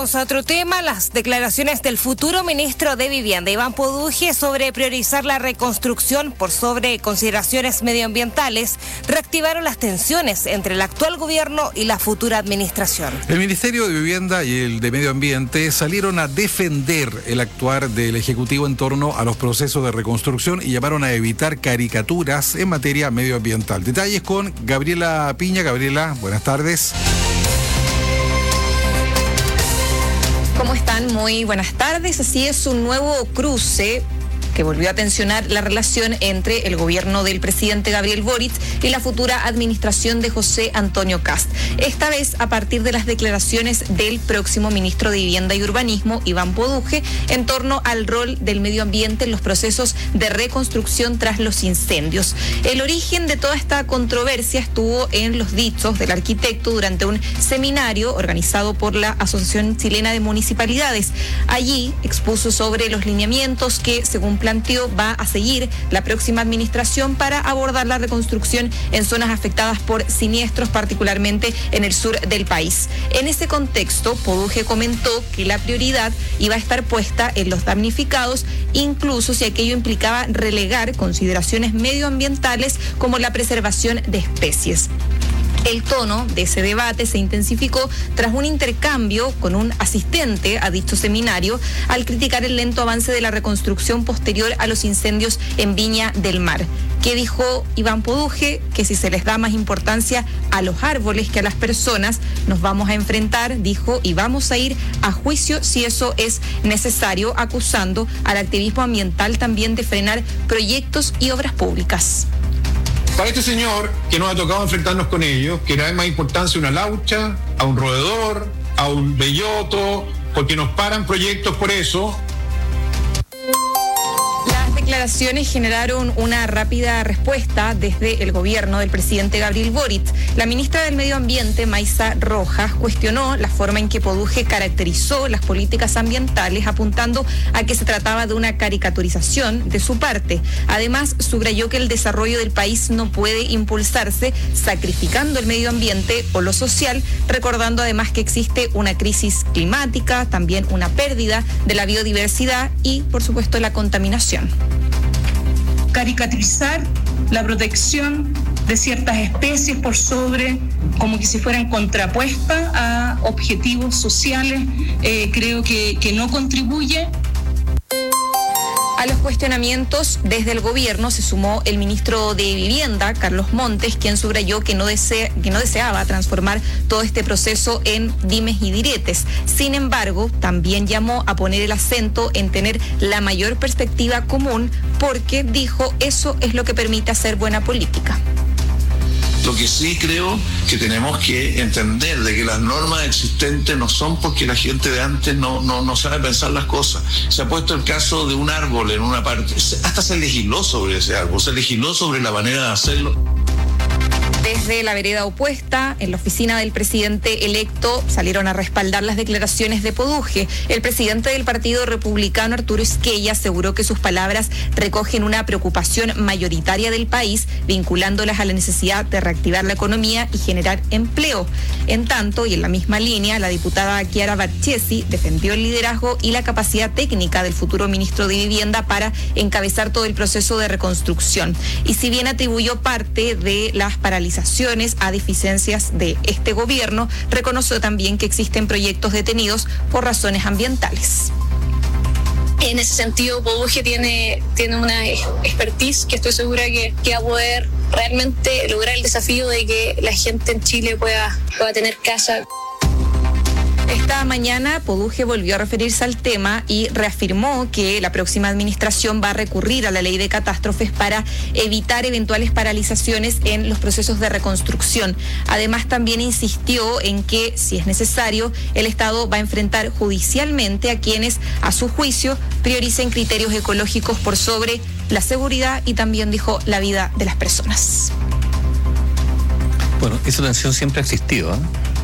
Vamos a otro tema, las declaraciones del futuro ministro de Vivienda, Iván Poduje, sobre priorizar la reconstrucción por sobre consideraciones medioambientales, reactivaron las tensiones entre el actual gobierno y la futura administración. El Ministerio de Vivienda y el de Medio Ambiente salieron a defender el actuar del Ejecutivo en torno a los procesos de reconstrucción y llamaron a evitar caricaturas en materia medioambiental. Detalles con Gabriela Piña. Gabriela, buenas tardes. ¿Cómo están? Muy buenas tardes. Así es, un nuevo cruce que volvió a tensionar la relación entre el gobierno del presidente Gabriel Boric y la futura administración de José Antonio Kast. Esta vez a partir de las declaraciones del próximo ministro de Vivienda y Urbanismo, Iván Poduje, en torno al rol del medio ambiente en los procesos de reconstrucción tras los incendios. El origen de toda esta controversia estuvo en los dichos del arquitecto durante un seminario organizado por la Asociación Chilena de Municipalidades. Allí expuso sobre los lineamientos que, según planteó, va a seguir la próxima administración para abordar la reconstrucción en zonas afectadas por siniestros, particularmente en el sur del país. En ese contexto, Poduje comentó que la prioridad iba a estar puesta en los damnificados, incluso si aquello implicaba relegar consideraciones medioambientales como la preservación de especies. El tono de ese debate se intensificó tras un intercambio con un asistente a dicho seminario al criticar el lento avance de la reconstrucción posterior a los incendios en Viña del Mar. ¿Qué dijo Iván Poduje? Que si se les da más importancia a los árboles que a las personas, nos vamos a enfrentar, dijo, y vamos a ir a juicio si eso es necesario, acusando al activismo ambiental también de frenar proyectos y obras públicas. Para este señor, que nos ha tocado enfrentarnos con ellos, que le da más importancia a una laucha, a un roedor, a un belloto, porque nos paran proyectos por eso. Las declaraciones generaron una rápida respuesta desde el gobierno del presidente Gabriel Boric. La ministra del Medio Ambiente, Maysa Rojas, cuestionó la forma en que Poduje caracterizó las políticas ambientales, apuntando a que se trataba de una caricaturización de su parte. Además, subrayó que el desarrollo del país no puede impulsarse sacrificando el medio ambiente o lo social, recordando además que existe una crisis climática, también una pérdida de la biodiversidad y, por supuesto, la contaminación. Caricaturizar la protección de ciertas especies por sobre, como que si fueran contrapuestas a objetivos sociales, creo que no contribuye. A los cuestionamientos desde el gobierno se sumó el ministro de Vivienda, Carlos Montes, quien subrayó que no deseaba transformar todo este proceso en dimes y diretes. Sin embargo, también llamó a poner el acento en tener la mayor perspectiva común, porque, dijo, eso es lo que permite hacer buena política. Lo que sí creo que tenemos que entender de que las normas existentes no son porque la gente de antes no sabe pensar las cosas. Se ha puesto el caso de un árbol en una parte, hasta se legisló sobre ese árbol, se legisló sobre la manera de hacerlo. Desde la vereda opuesta, en la oficina del presidente electo, salieron a respaldar las declaraciones de Poduje. El presidente del Partido Republicano, Arturo Esquella, aseguró que sus palabras recogen una preocupación mayoritaria del país, vinculándolas a la necesidad de reactivar la economía y generar empleo. En tanto, y en la misma línea, la diputada Chiara Barchesi defendió el liderazgo y la capacidad técnica del futuro ministro de Vivienda para encabezar todo el proceso de reconstrucción. Y si bien atribuyó parte de las paralizaciones a deficiencias de este gobierno, reconoció también que existen proyectos detenidos por razones ambientales. En ese sentido, Poduje tiene una expertise que estoy segura que va a poder realmente lograr el desafío de que la gente en Chile pueda tener casa. Esta mañana Poduje volvió a referirse al tema y reafirmó que la próxima administración va a recurrir a la ley de catástrofes para evitar eventuales paralizaciones en los procesos de reconstrucción. Además, también insistió en que, si es necesario, el Estado va a enfrentar judicialmente a quienes, a su juicio, prioricen criterios ecológicos por sobre la seguridad y también, dijo, la vida de las personas. Bueno, esa tensión siempre ha existido, ¿eh?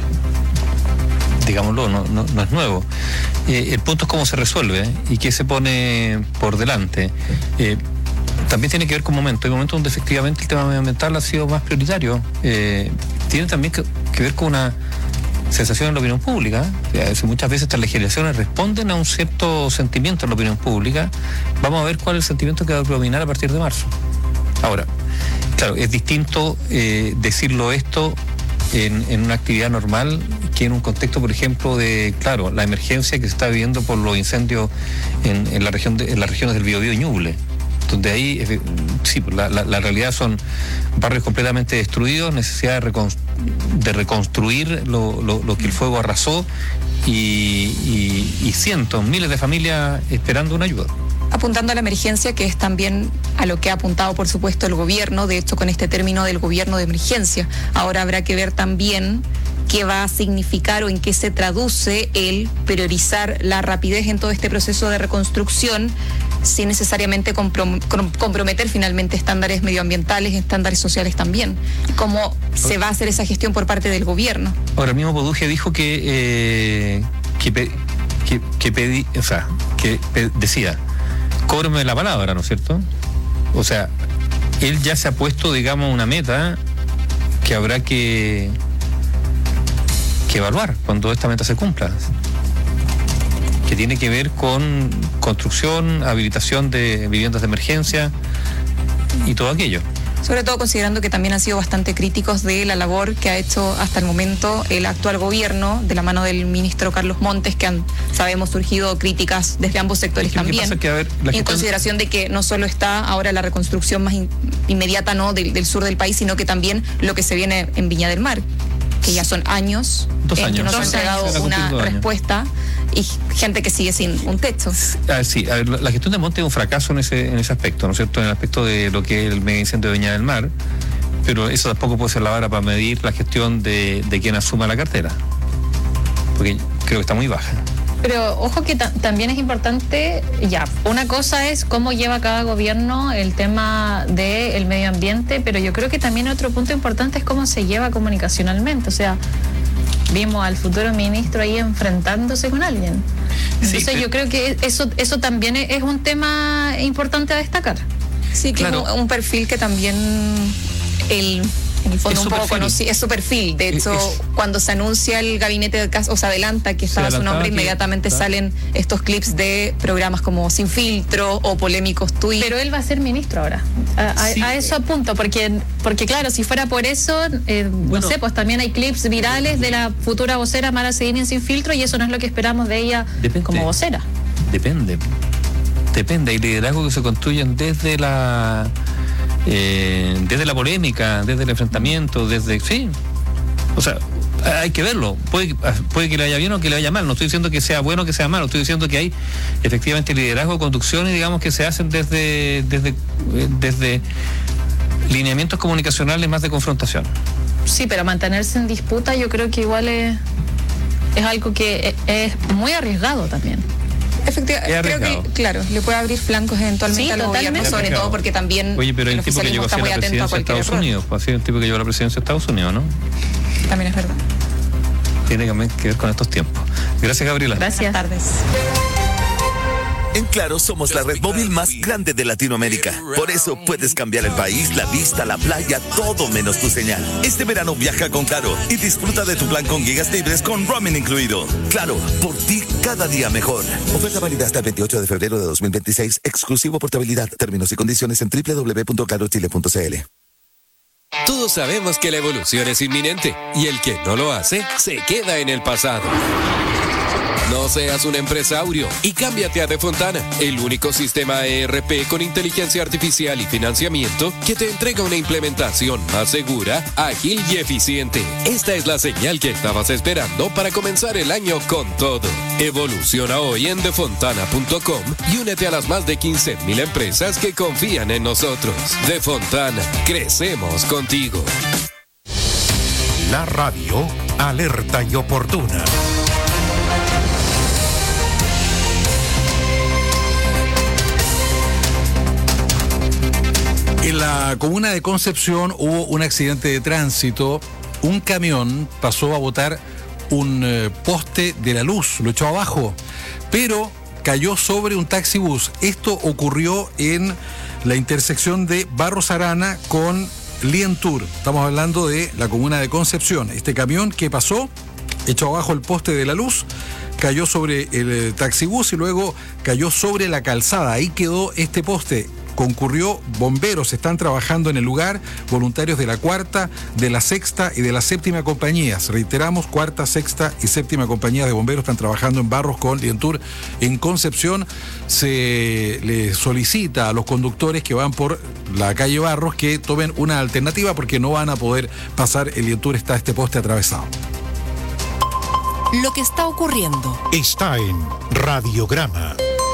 Digámoslo, no es nuevo. El punto es cómo se resuelve y qué se pone por delante. También tiene que ver con momentos. Hay momentos donde efectivamente el tema medioambiental ha sido más prioritario. Tiene también que ver con sensación en la opinión pública. Muchas veces estas legislaciones responden a un cierto sentimiento en la opinión pública. Vamos a ver cuál es el sentimiento que va a predominar a partir de marzo. Ahora, claro, es distinto decirlo esto en una actividad normal que en un contexto, por ejemplo, de, claro, la emergencia que se está viviendo por los incendios en las regiones del Biobío y Ñuble, donde ahí sí, la realidad son barrios completamente destruidos, necesidad de reconstruir lo que el fuego arrasó y cientos, miles de familias esperando una ayuda. Apuntando a la emergencia, que es también a lo que ha apuntado, por supuesto, el gobierno, de hecho, con este término del gobierno de emergencia. Ahora habrá que ver también qué va a significar o en qué se traduce el priorizar la rapidez en todo este proceso de reconstrucción, sin necesariamente comprometer finalmente estándares medioambientales, estándares sociales también. ¿Cómo se va a hacer esa gestión por parte del gobierno? Ahora, el mismo Poduje dijo decía, cóbrame la palabra, ¿no es cierto? O sea, él ya se ha puesto, digamos, una meta que habrá que evaluar cuando esta meta se cumpla, que tiene que ver con construcción, habilitación de viviendas de emergencia y todo aquello. Sobre todo considerando que también han sido bastante críticos de la labor que ha hecho hasta el momento el actual gobierno, de la mano del ministro Carlos Montes, que han, sabemos, surgido críticas desde ambos sectores también. En consideración de que no solo está ahora la reconstrucción más inmediata, ¿no?, del sur del país, sino que también lo que se viene en Viña del Mar, que ya son años en que no se ha entregado una respuesta y gente que sigue sin un techo. Sí, a ver, la gestión de Monte es un fracaso en ese aspecto, ¿no es cierto? En el aspecto de lo que es el mega incendio de Viña del Mar, pero eso tampoco puede ser la vara para medir la gestión de quien asuma la cartera, porque creo que está muy baja. Pero ojo que también es importante, una cosa es cómo lleva cada gobierno el tema del medio ambiente, pero yo creo que también otro punto importante es cómo se lleva comunicacionalmente. O sea, vimos al futuro ministro ahí enfrentándose con alguien. Entonces sí, yo creo que eso también es un tema importante a destacar. Sí, que claro, es un perfil que también en el fondo un poco conocido, es su perfil. De hecho, cuando se anuncia el gabinete de caso, o se adelanta que estaba su nombre, inmediatamente salen estos clips de programas como Sin Filtro o polémicos tweets. Pero él va a ser ministro ahora. A eso apunto, porque claro, si fuera por eso, no sé, pues también hay clips virales de la futura vocera Mara Seguini en Sin Filtro, y eso no es lo que esperamos de ella como vocera. Depende. Hay liderazgos que se construyen desde la polémica, desde el enfrentamiento, o sea, hay que verlo. Puede que le vaya bien o que le vaya mal. No estoy diciendo que sea bueno o que sea malo, estoy diciendo que hay efectivamente liderazgo, conducción, y digamos que se hacen desde lineamientos comunicacionales más de confrontación. Sí, pero mantenerse en disputa yo creo que igual es algo que es muy arriesgado también. Efectivamente, creo que, claro, le puede abrir flancos eventualmente al gobierno, sobre todo porque también pero hay un tipo que llegó a la presidencia de Estados Unidos, pues así, un tipo que llegó a la presidencia de Estados Unidos, ¿no? También es verdad. Tiene que ver con estos tiempos. Gracias, Gabriela. Gracias. Buenas tardes. En Claro somos la red móvil más grande de Latinoamérica. Por eso puedes cambiar el país, la vista, la playa, todo menos tu señal. Este verano viaja con Claro y disfruta de tu plan con gigas libres con roaming incluido. Claro, por ti cada día mejor. Oferta válida hasta el 28 de febrero de 2026. Exclusivo portabilidad. Términos y condiciones en www.clarochile.cl. Todos sabemos que la evolución es inminente y el que no lo hace se queda en el pasado. No seas un empresario y cámbiate a Defontana, el único sistema ERP con inteligencia artificial y financiamiento que te entrega una implementación más segura, ágil y eficiente. Esta es la señal que estabas esperando para comenzar el año con todo. Evoluciona hoy en defontana.com y únete a las más de 15,000 empresas que confían en nosotros. Defontana, crecemos contigo. La radio alerta y oportuna. En la comuna de Concepción hubo un accidente de tránsito. Un camión pasó a botar un poste de la luz, lo echó abajo, pero cayó sobre un taxibús. Esto ocurrió en la intersección de Barros Arana con Lientur. Estamos hablando de la comuna de Concepción. Este camión que pasó echó abajo el poste de la luz, cayó sobre el taxibús y luego cayó sobre la calzada. Ahí quedó este poste. Concurrió bomberos, están trabajando en el lugar, voluntarios de la 4ª, de la 6ª y de la 7ª compañías. Reiteramos, 4ª, 6ª y 7ª compañías de bomberos están trabajando en Barros con Lientur en Concepción. Se le solicita a los conductores que van por la calle Barros que tomen una alternativa porque no van a poder pasar el Lientur, está este poste atravesado. Lo que está ocurriendo está en Radiograma.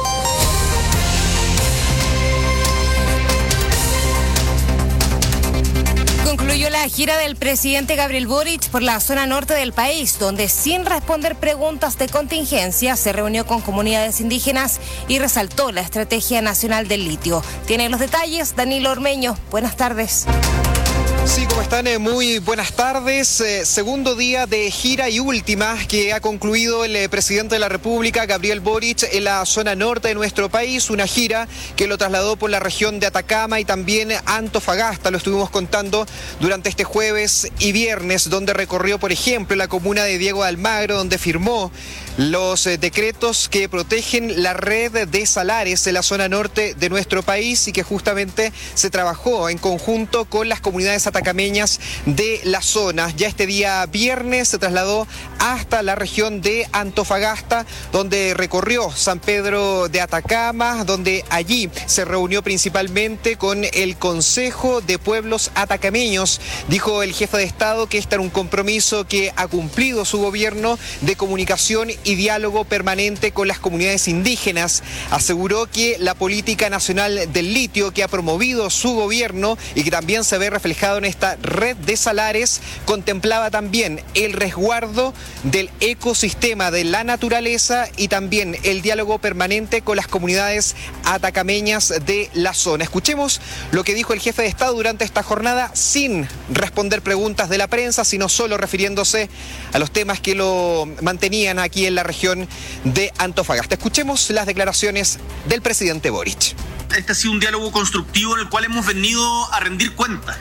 Concluyó la gira del presidente Gabriel Boric por la zona norte del país, donde sin responder preguntas de contingencia se reunió con comunidades indígenas y resaltó la estrategia nacional del litio. Tiene los detalles Danilo Ormeño. Buenas tardes. Sí, ¿cómo están? Muy buenas tardes. Segundo día de gira y última que ha concluido el presidente de la República, Gabriel Boric, en la zona norte de nuestro país. Una gira que lo trasladó por la región de Atacama y también Antofagasta. Lo estuvimos contando durante este jueves y viernes, donde recorrió, por ejemplo, la comuna de Diego de Almagro, donde firmó los decretos que protegen la red de salares en la zona norte de nuestro país y que justamente se trabajó en conjunto con las comunidades atacameñas de la zona. Ya este día viernes se trasladó hasta la región de Antofagasta, donde recorrió San Pedro de Atacama, donde allí se reunió principalmente con el Consejo de Pueblos Atacameños. Dijo el jefe de Estado que este era un compromiso que ha cumplido su gobierno de comunicación y diálogo permanente con las comunidades indígenas. Aseguró que la política nacional del litio que ha promovido su gobierno y que también se ve reflejado en esta red de salares contemplaba también el resguardo del ecosistema de la naturaleza y también el diálogo permanente con las comunidades atacameñas de la zona. Escuchemos lo que dijo el jefe de Estado durante esta jornada sin responder preguntas de la prensa, sino solo refiriéndose a los temas que lo mantenían aquí en la región de Antofagasta. Escuchemos las declaraciones del presidente Boric. Este ha sido un diálogo constructivo en el cual hemos venido a rendir cuenta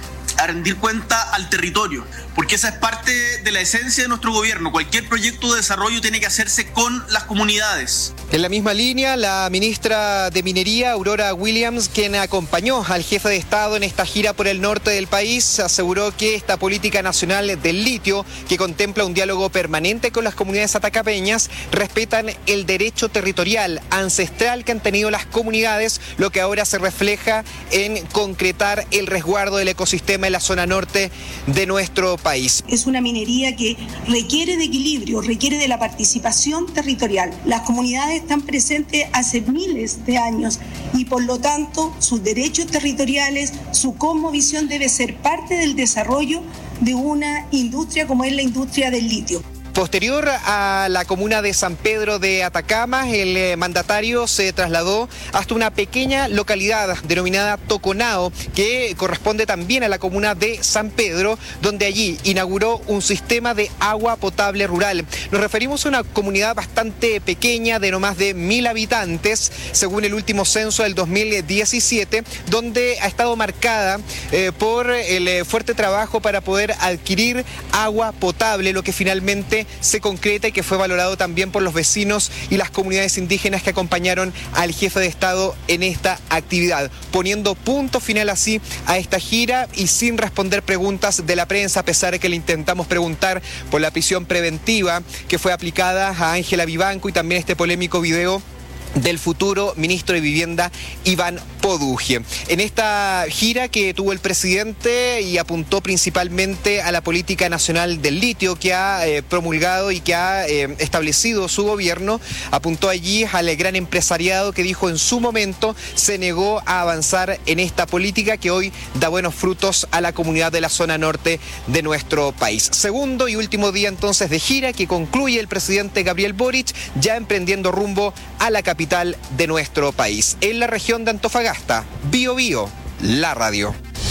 al territorio, porque esa es parte de la esencia de nuestro gobierno. Cualquier proyecto de desarrollo tiene que hacerse con las comunidades. En la misma línea, la ministra de Minería, Aurora Williams, quien acompañó al jefe de Estado en esta gira por el norte del país, aseguró que esta política nacional del litio, que contempla un diálogo permanente con las comunidades atacameñas, respetan el derecho territorial ancestral que han tenido las comunidades, lo que ahora se refleja en concretar el resguardo del ecosistema en la zona norte de nuestro país. Es una minería que requiere de equilibrio, requiere de la participación territorial. Las comunidades están presentes hace miles de años y por lo tanto sus derechos territoriales, su cosmovisión debe ser parte del desarrollo de una industria como es la industria del litio. Posterior a la comuna de San Pedro de Atacama, el mandatario se trasladó hasta una pequeña localidad denominada Toconao, que corresponde también a la comuna de San Pedro, donde allí inauguró un sistema de agua potable rural. Nos referimos a una comunidad bastante pequeña, de no más de 1.000 habitantes, según el último censo del 2017, donde ha estado marcada por el fuerte trabajo para poder adquirir agua potable, lo que finalmente se concreta y que fue valorado también por los vecinos y las comunidades indígenas que acompañaron al jefe de Estado en esta actividad, poniendo punto final así a esta gira y sin responder preguntas de la prensa, a pesar de que le intentamos preguntar por la prisión preventiva que fue aplicada a Ángela Vivanco y también este polémico video del futuro ministro de Vivienda, Iván Poduje. En esta gira que tuvo el presidente y apuntó principalmente a la política nacional del litio que ha promulgado y que ha establecido su gobierno, apuntó allí al gran empresariado que dijo en su momento se negó a avanzar en esta política que hoy da buenos frutos a la comunidad de la zona norte de nuestro país. Segundo y último día entonces de gira que concluye el presidente Gabriel Boric, ya emprendiendo rumbo a la capital de nuestro país. En la región de Antofagasta, Bio Bio, la radio.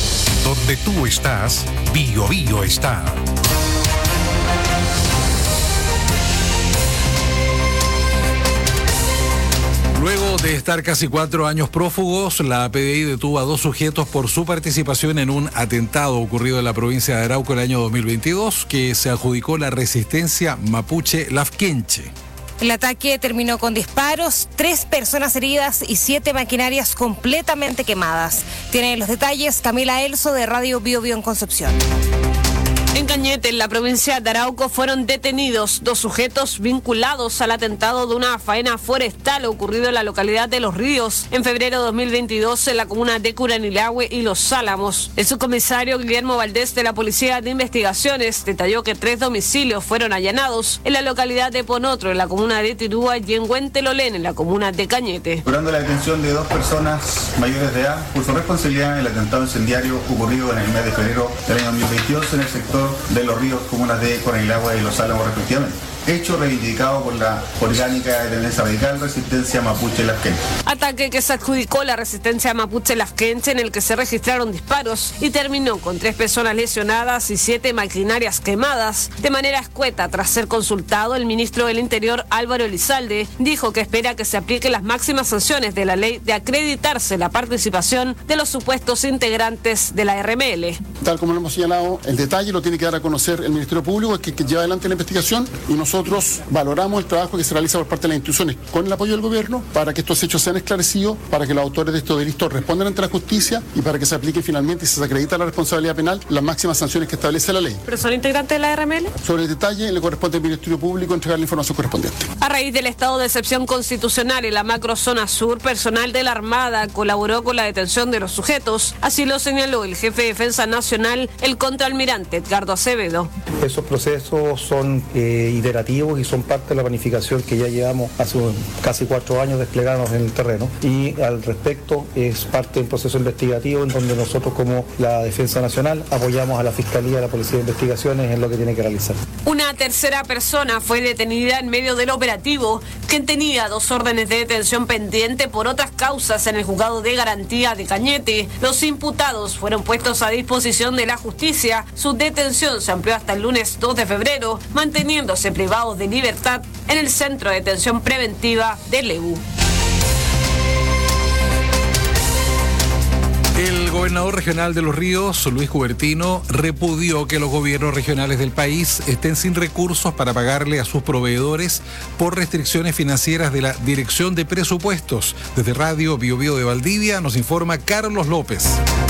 Donde tú estás, Bio Bio está. Luego de estar casi 4 años prófugos, la PDI detuvo a 2 sujetos por su participación en un atentado ocurrido en la provincia de Arauco el año 2022, que se adjudicó la resistencia mapuche Lafkenche. El ataque terminó con disparos, 3 personas heridas y 7 maquinarias completamente quemadas. Tiene los detalles Camila Elso de Radio Bio Bio en Concepción. En Cañete, en la provincia de Arauco, fueron detenidos 2 sujetos vinculados al atentado de una faena forestal ocurrido en la localidad de Los Ríos en febrero de 2022 en la comuna de Curanilahue y Los Álamos. El subcomisario Guillermo Valdés de la Policía de Investigaciones detalló que 3 domicilios fueron allanados en la localidad de Ponotro, en la comuna de Tirúa, y en Huentelolén, en la comuna de Cañete. Logrando la detención de 2 personas mayores de edad por su responsabilidad en el atentado incendiario ocurrido en el mes de febrero del año 2022 en el sector de Los Ríos, comunas de Curanilahue y Los Álamos respectivamente. Hecho reivindicado por la orgánica de tendencia radical Resistencia Mapuche Lafkenche. Ataque que se adjudicó la Resistencia Mapuche Lafkenche, en el que se registraron disparos y terminó con 3 personas lesionadas y 7 maquinarias quemadas. De manera escueta, tras ser consultado, el ministro del Interior, Álvaro Elizalde, dijo que espera que se apliquen las máximas sanciones de la ley de acreditarse la participación de los supuestos integrantes de la RML. Tal como lo hemos señalado, el detalle lo tiene que dar a conocer el Ministerio Público, que lleva adelante la investigación, y nosotros valoramos el trabajo que se realiza por parte de las instituciones con el apoyo del gobierno para que estos hechos sean esclarecidos, para que los autores de estos delitos respondan ante la justicia y para que se aplique finalmente y se acredita la responsabilidad penal las máximas sanciones que establece la ley. ¿Pero son integrantes de la RML? Sobre el detalle le corresponde al Ministerio Público entregar la información correspondiente. A raíz del estado de excepción constitucional en la macrozona sur, personal de la Armada colaboró con la detención de los sujetos. Así lo señaló el jefe de Defensa Nacional, el contraalmirante Edgardo Acevedo. Esos procesos son iterativos y son parte de la planificación que ya llevamos hace casi 4 años desplegados en el terreno, y al respecto es parte del proceso investigativo en donde nosotros como la Defensa Nacional apoyamos a la Fiscalía y a la Policía de Investigaciones en lo que tiene que realizar. Una tercera persona fue detenida en medio del operativo, quien tenía 2 órdenes de detención pendiente por otras causas en el juzgado de garantía de Cañete. Los imputados fueron puestos a disposición de la justicia. Su detención se amplió hasta el lunes 2 de febrero, manteniéndose privados de libertad en el Centro de Detención Preventiva de Lebu. El gobernador regional de Los Ríos, Luis Cubertino, repudió que los gobiernos regionales del país estén sin recursos para pagarle a sus proveedores por restricciones financieras de la Dirección de Presupuestos. Desde Radio Bio Bio de Valdivia nos informa Carlos López.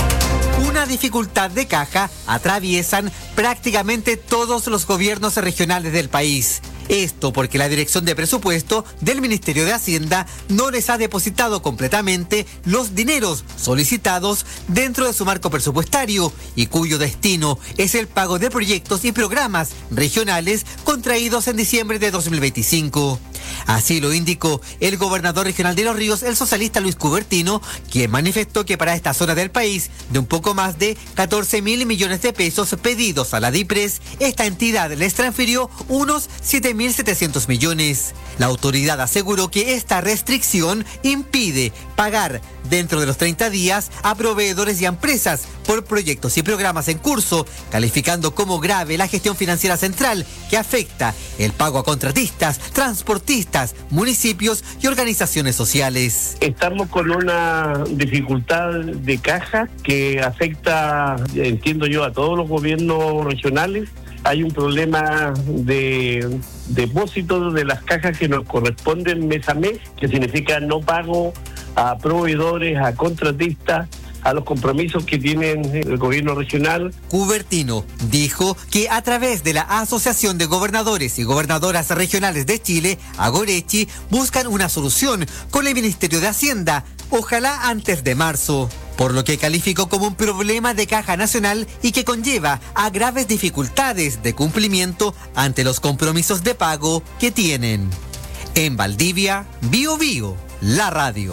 Una dificultad de caja atraviesan prácticamente todos los gobiernos regionales del país. Esto porque la Dirección de Presupuesto del Ministerio de Hacienda no les ha depositado completamente los dineros solicitados dentro de su marco presupuestario y cuyo destino es el pago de proyectos y programas regionales contraídos en diciembre de 2025. Así lo indicó el gobernador regional de Los Ríos, el socialista Luis Cubertino, quien manifestó que para esta zona del país, de un poco más de 14.000 millones de pesos pedidos a la DIPRES, esta entidad les transfirió unos 7.700 millones. La autoridad aseguró que esta restricción impide pagar dentro de los 30 días a proveedores y a empresas por proyectos y programas en curso, calificando como grave la gestión financiera central que afecta el pago a contratistas, transportistas, municipios y organizaciones sociales. Estamos con una dificultad de caja que afecta, entiendo yo, a todos los gobiernos regionales. Hay un problema de depósito de las cajas que nos corresponden mes a mes, que significa no pago a proveedores, a contratistas, a los compromisos que tienen el gobierno regional. Cubertino dijo que a través de la Asociación de Gobernadores y Gobernadoras Regionales de Chile, Agorechi, buscan una solución con el Ministerio de Hacienda, ojalá antes de marzo, por lo que calificó como un problema de caja nacional y que conlleva a graves dificultades de cumplimiento ante los compromisos de pago que tienen. En Valdivia, Bio Bio, la radio.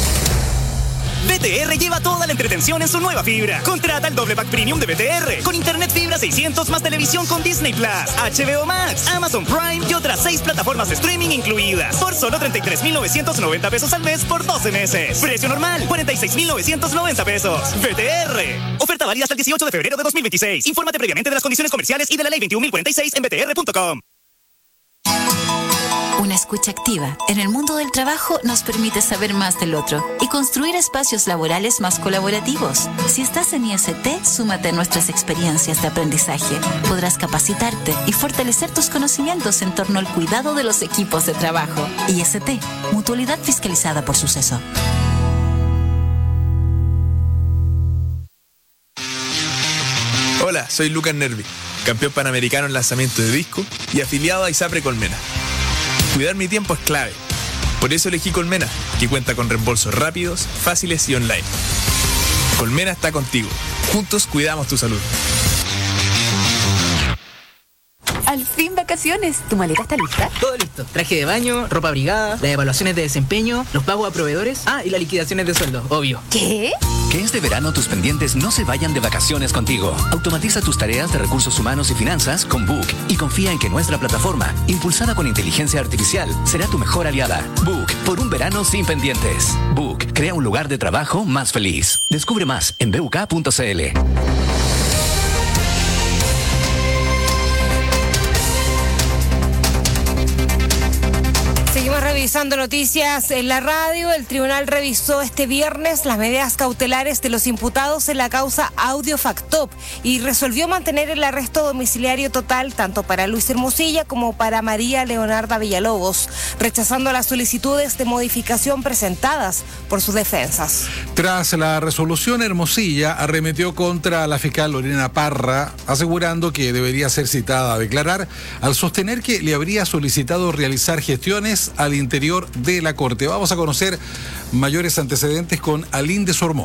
BTR lleva toda la entretención en su nueva fibra. Contrata el doble pack premium de BTR con internet fibra 600 más televisión con Disney Plus, HBO Max, Amazon Prime y otras 6 plataformas de streaming incluidas por solo 33.990 pesos al mes por 12 meses. Precio normal 46.990 pesos. BTR. Oferta válida hasta el 18 de febrero de 2026. Infórmate previamente de las condiciones comerciales y de la ley 21.046 en btr.com. Una escucha activa en el mundo del trabajo nos permite saber más del otro y construir espacios laborales más colaborativos. Si estás en IST, súmate a nuestras experiencias de aprendizaje. Podrás capacitarte y fortalecer tus conocimientos en torno al cuidado de los equipos de trabajo. IST, Mutualidad fiscalizada por Suceso. Hola, soy Lucas Nervi, campeón panamericano en lanzamiento de disco y afiliado a ISAPRE Colmena. Cuidar mi tiempo es clave. Por eso elegí Colmena, que cuenta con reembolsos rápidos, fáciles y online. Colmena está contigo. Juntos cuidamos tu salud. Al fin vacaciones. ¿Tu maleta está lista? Todo listo. Traje de baño, ropa abrigada, las evaluaciones de desempeño, los pagos a proveedores, y las liquidaciones de sueldo, obvio. ¿Qué? Que este verano tus pendientes no se vayan de vacaciones contigo. Automatiza tus tareas de recursos humanos y finanzas con Book y confía en que nuestra plataforma, impulsada con inteligencia artificial, será tu mejor aliada. Book, por un verano sin pendientes. Book, crea un lugar de trabajo más feliz. Descubre más en buk.cl. Seguimos revisando noticias en la radio. El tribunal revisó este viernes las medidas cautelares de los imputados en la causa Audio Factop y resolvió mantener el arresto domiciliario total tanto para Luis Hermosilla como para María Leonarda Villalobos, rechazando las solicitudes de modificación presentadas por sus defensas. Tras la resolución, Hermosilla arremetió contra la fiscal Lorena Parra, asegurando que debería ser citada a declarar, al sostener que le habría solicitado realizar gestiones al interior de la Corte. Vamos a conocer mayores antecedentes con Alín Sormó.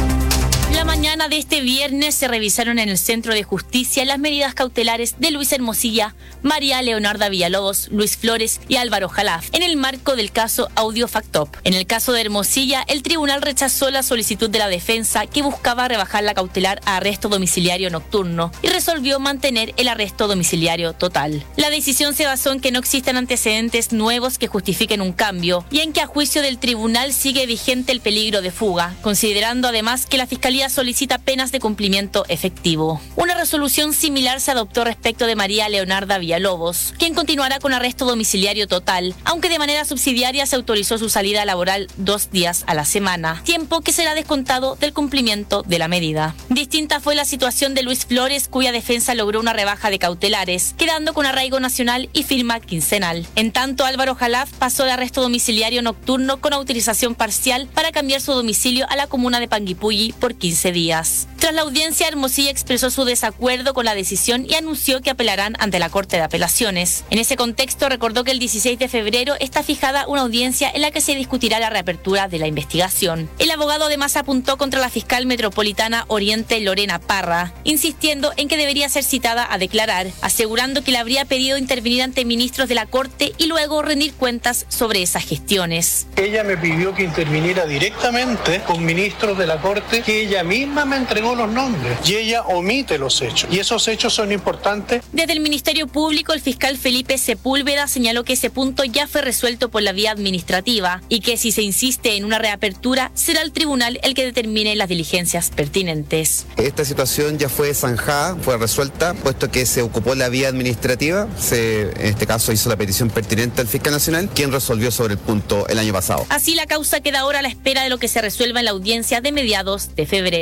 La mañana de este viernes se revisaron en el Centro de Justicia las medidas cautelares de Luis Hermosilla, María Leonarda Villalobos, Luis Flores y Álvaro Jalaf, en el marco del caso Audio Factop. En el caso de Hermosilla, el tribunal rechazó la solicitud de la defensa que buscaba rebajar la cautelar a arresto domiciliario nocturno y resolvió mantener el arresto domiciliario total. La decisión se basó en que no existen antecedentes nuevos que justifiquen un cambio y en que a juicio del tribunal sigue vigente el peligro de fuga, considerando además que la Fiscalía solicita penas de cumplimiento efectivo. Una resolución similar se adoptó respecto de María Leonarda Villalobos, quien continuará con arresto domiciliario total, aunque de manera subsidiaria se autorizó su salida laboral 2 días a la semana, tiempo que será descontado del cumplimiento de la medida. Distinta fue la situación de Luis Flores, cuya defensa logró una rebaja de cautelares, quedando con arraigo nacional y firma quincenal. En tanto, Álvaro Jalaf pasó de arresto domiciliario nocturno con autorización parcial para cambiar su domicilio a la comuna de Panguipulli por 15 días. Tras la audiencia, Hermosilla expresó su desacuerdo con la decisión y anunció que apelarán ante la Corte de Apelaciones. En ese contexto, recordó que el 16 de febrero está fijada una audiencia en la que se discutirá la reapertura de la investigación. El abogado además apuntó contra la fiscal metropolitana Oriente Lorena Parra, insistiendo en que debería ser citada a declarar, asegurando que le habría pedido intervenir ante ministros de la Corte y luego rendir cuentas sobre esas gestiones. Ella me pidió que interviniera directamente con ministros de la Corte, que ella misma me entregó los nombres y ella omite los hechos, y esos hechos son importantes. Desde el Ministerio Público, el fiscal Felipe Sepúlveda señaló que ese punto ya fue resuelto por la vía administrativa y que si se insiste en una reapertura, será el tribunal el que determine las diligencias pertinentes. Esta situación ya fue zanjada, fue resuelta, puesto que se ocupó la vía administrativa. En este caso hizo la petición pertinente al fiscal nacional, quien resolvió sobre el punto el año pasado. Así, la causa queda ahora a la espera de lo que se resuelva en la audiencia de mediados de febrero.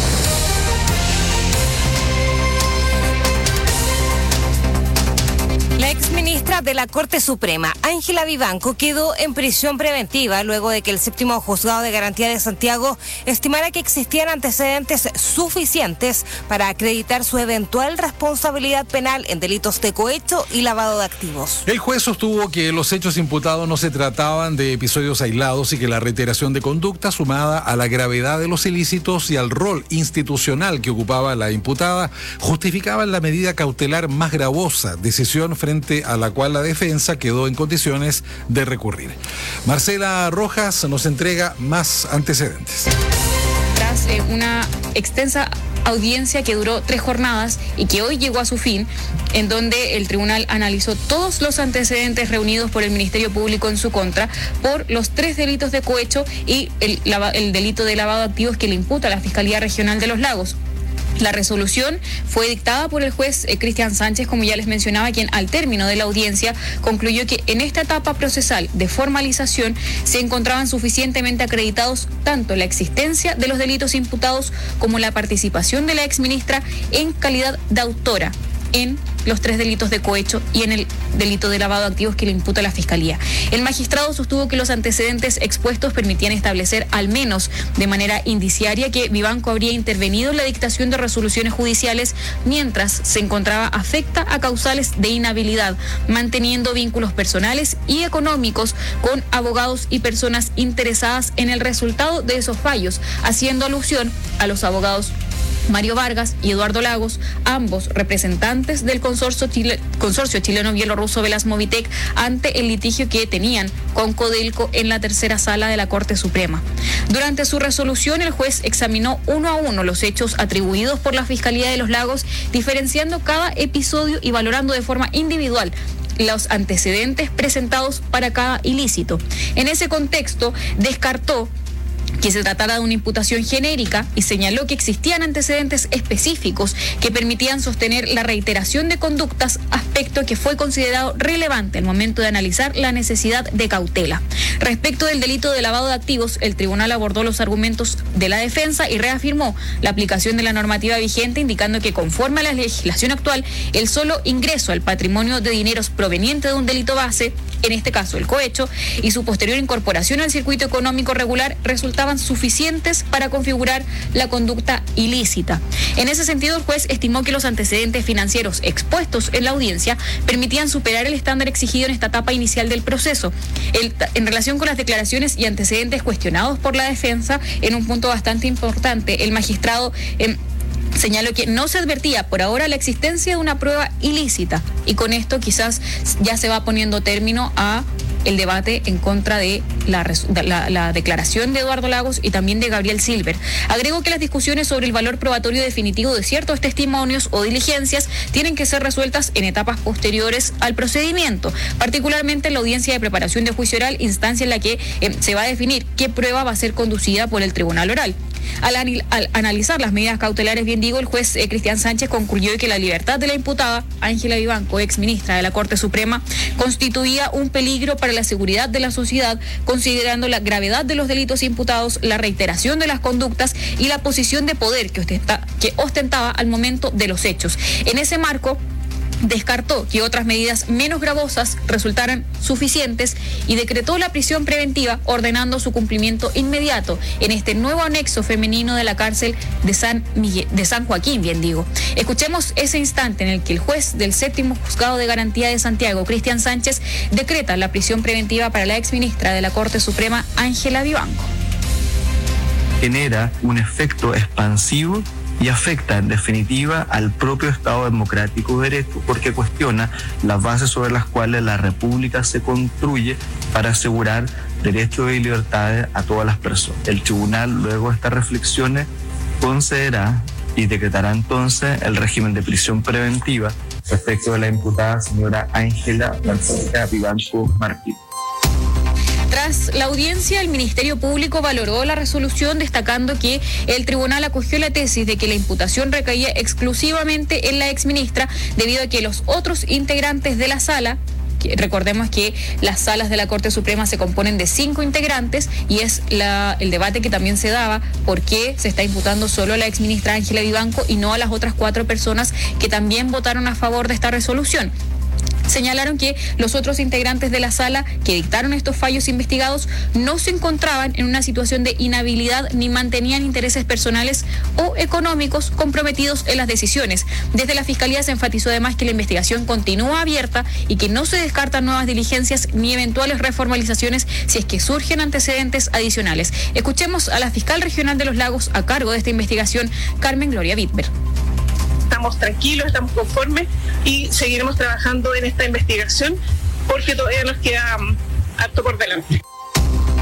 La exministra de la Corte Suprema, Ángela Vivanco, quedó en prisión preventiva luego de que el 7º Juzgado de Garantía de Santiago estimara que existían antecedentes suficientes para acreditar su eventual responsabilidad penal en delitos de cohecho y lavado de activos. El juez sostuvo que los hechos imputados no se trataban de episodios aislados y que la reiteración de conducta, sumada a la gravedad de los ilícitos y al rol institucional que ocupaba la imputada, justificaban la medida cautelar más gravosa, decisión frente a la cual la defensa quedó en condiciones de recurrir. Marcela Rojas nos entrega más antecedentes. Tras una extensa audiencia que duró 3 jornadas y que hoy llegó a su fin, en donde el tribunal analizó todos los antecedentes reunidos por el Ministerio Público en su contra por los 3 delitos de cohecho y el delito de lavado de activos que le imputa a la Fiscalía Regional de los Lagos. La resolución fue dictada por el juez Cristian Sánchez, como ya les mencionaba, quien al término de la audiencia concluyó que en esta etapa procesal de formalización se encontraban suficientemente acreditados tanto la existencia de los delitos imputados como la participación de la exministra en calidad de autora en los 3 delitos de cohecho y en el delito de lavado de activos que le imputa la Fiscalía. El magistrado sostuvo que los antecedentes expuestos permitían establecer, al menos de manera indiciaria, que Vivanco habría intervenido en la dictación de resoluciones judiciales mientras se encontraba afecta a causales de inhabilidad, manteniendo vínculos personales y económicos con abogados y personas interesadas en el resultado de esos fallos, haciendo alusión a los abogados Mario Vargas y Eduardo Lagos, ambos representantes del consorcio chileno-bielorruso Velasmovitec, ante el litigio que tenían con Codelco en la tercera sala de la Corte Suprema. Durante su resolución, el juez examinó uno a uno los hechos atribuidos por la Fiscalía de los Lagos, diferenciando cada episodio y valorando de forma individual los antecedentes presentados para cada ilícito. En ese contexto, descartó que se tratara de una imputación genérica y señaló que existían antecedentes específicos que permitían sostener la reiteración de conductas, aspecto que fue considerado relevante al momento de analizar la necesidad de cautela. Respecto del delito de lavado de activos, el tribunal abordó los argumentos de la defensa y reafirmó la aplicación de la normativa vigente, indicando que conforme a la legislación actual, el solo ingreso al patrimonio de dineros proveniente de un delito base, en este caso el cohecho, y su posterior incorporación al circuito económico regular resultaban suficientes para configurar la conducta ilícita. En ese sentido, el juez estimó que los antecedentes financieros expuestos en la audiencia permitían superar el estándar exigido en esta etapa inicial del proceso. En relación con las declaraciones y antecedentes cuestionados por la defensa, en un punto bastante importante, el magistrado señaló que no se advertía por ahora la existencia de una prueba ilícita, y con esto quizás ya se va poniendo término a el debate en contra de la declaración de Eduardo Lagos y también de Gabriel Silver. Agregó que las discusiones sobre el valor probatorio definitivo de ciertos testimonios o diligencias tienen que ser resueltas en etapas posteriores al procedimiento, particularmente en la audiencia de preparación de juicio oral, instancia en la que se va a definir qué prueba va a ser conducida por el tribunal oral. Al analizar las medidas cautelares, bien digo, el juez Cristian Sánchez concluyó que la libertad de la imputada, Ángela Vivanco, ex ministra de la Corte Suprema, constituía un peligro para la seguridad de la sociedad, considerando la gravedad de los delitos imputados, la reiteración de las conductas y la posición de poder que ostentaba al momento de los hechos. En ese marco, descartó que otras medidas menos gravosas resultaran suficientes y decretó la prisión preventiva, ordenando su cumplimiento inmediato en este nuevo anexo femenino de la cárcel de San Joaquín, bien digo. Escuchemos ese instante en el que el juez del 7º Juzgado de Garantía de Santiago, Cristian Sánchez, decreta la prisión preventiva para la exministra de la Corte Suprema, Ángela Vivanco. Genera un efecto expansivo y afecta en definitiva al propio Estado democrático de derecho, porque cuestiona las bases sobre las cuales la República se construye para asegurar derechos y libertades a todas las personas. El tribunal, luego de estas reflexiones, concederá y decretará entonces el régimen de prisión preventiva respecto de la imputada señora Ángela Vivanco Martínez. Tras la audiencia, el Ministerio Público valoró la resolución, destacando que el tribunal acogió la tesis de que la imputación recaía exclusivamente en la exministra, debido a que los otros integrantes de la sala, recordemos que las salas de la Corte Suprema se componen de 5 integrantes, y es el debate que también se daba por qué se está imputando solo a la exministra Ángela Vivanco y no a las otras 4 personas que también votaron a favor de esta resolución. Señalaron que los otros integrantes de la sala que dictaron estos fallos investigados no se encontraban en una situación de inhabilidad ni mantenían intereses personales o económicos comprometidos en las decisiones. Desde la Fiscalía se enfatizó además que la investigación continúa abierta y que no se descartan nuevas diligencias ni eventuales reformalizaciones si es que surgen antecedentes adicionales. Escuchemos a la fiscal regional de Los Lagos a cargo de esta investigación, Carmen Gloria Wittberg. Estamos tranquilos, estamos conformes y seguiremos trabajando en esta investigación porque todavía nos queda harto por delante.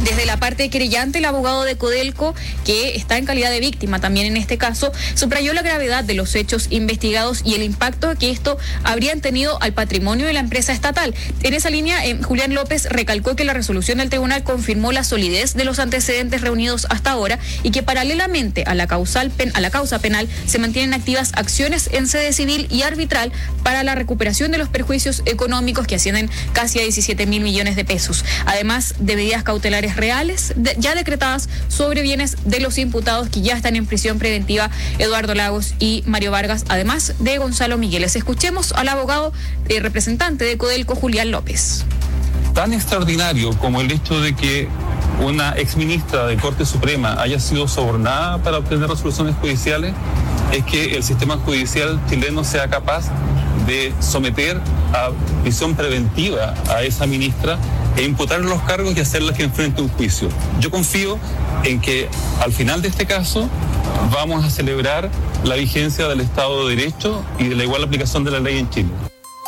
Desde la parte querellante, el abogado de Codelco, que está en calidad de víctima también en este caso, subrayó la gravedad de los hechos investigados y el impacto que esto habrían tenido al patrimonio de la empresa estatal. En esa línea, Julián López recalcó que la resolución del tribunal confirmó la solidez de los antecedentes reunidos hasta ahora y que paralelamente a la causa penal se mantienen activas acciones en sede civil y arbitral para la recuperación de los perjuicios económicos que ascienden casi a 17.000 millones de pesos, además de medidas cautelares reales ya decretadas sobre bienes de los imputados que ya están en prisión preventiva, Eduardo Lagos y Mario Vargas, además de Gonzalo Migueles. Escuchemos al abogado representante de Codelco, Julián López. Tan extraordinario como el hecho de que una exministra de Corte Suprema haya sido sobornada para obtener resoluciones judiciales es que el sistema judicial chileno sea capaz de someter a prisión preventiva a esa ministra e imputarle los cargos y hacerla que enfrente un juicio. Yo confío en que al final de este caso vamos a celebrar la vigencia del Estado de Derecho y de la igual aplicación de la ley en Chile.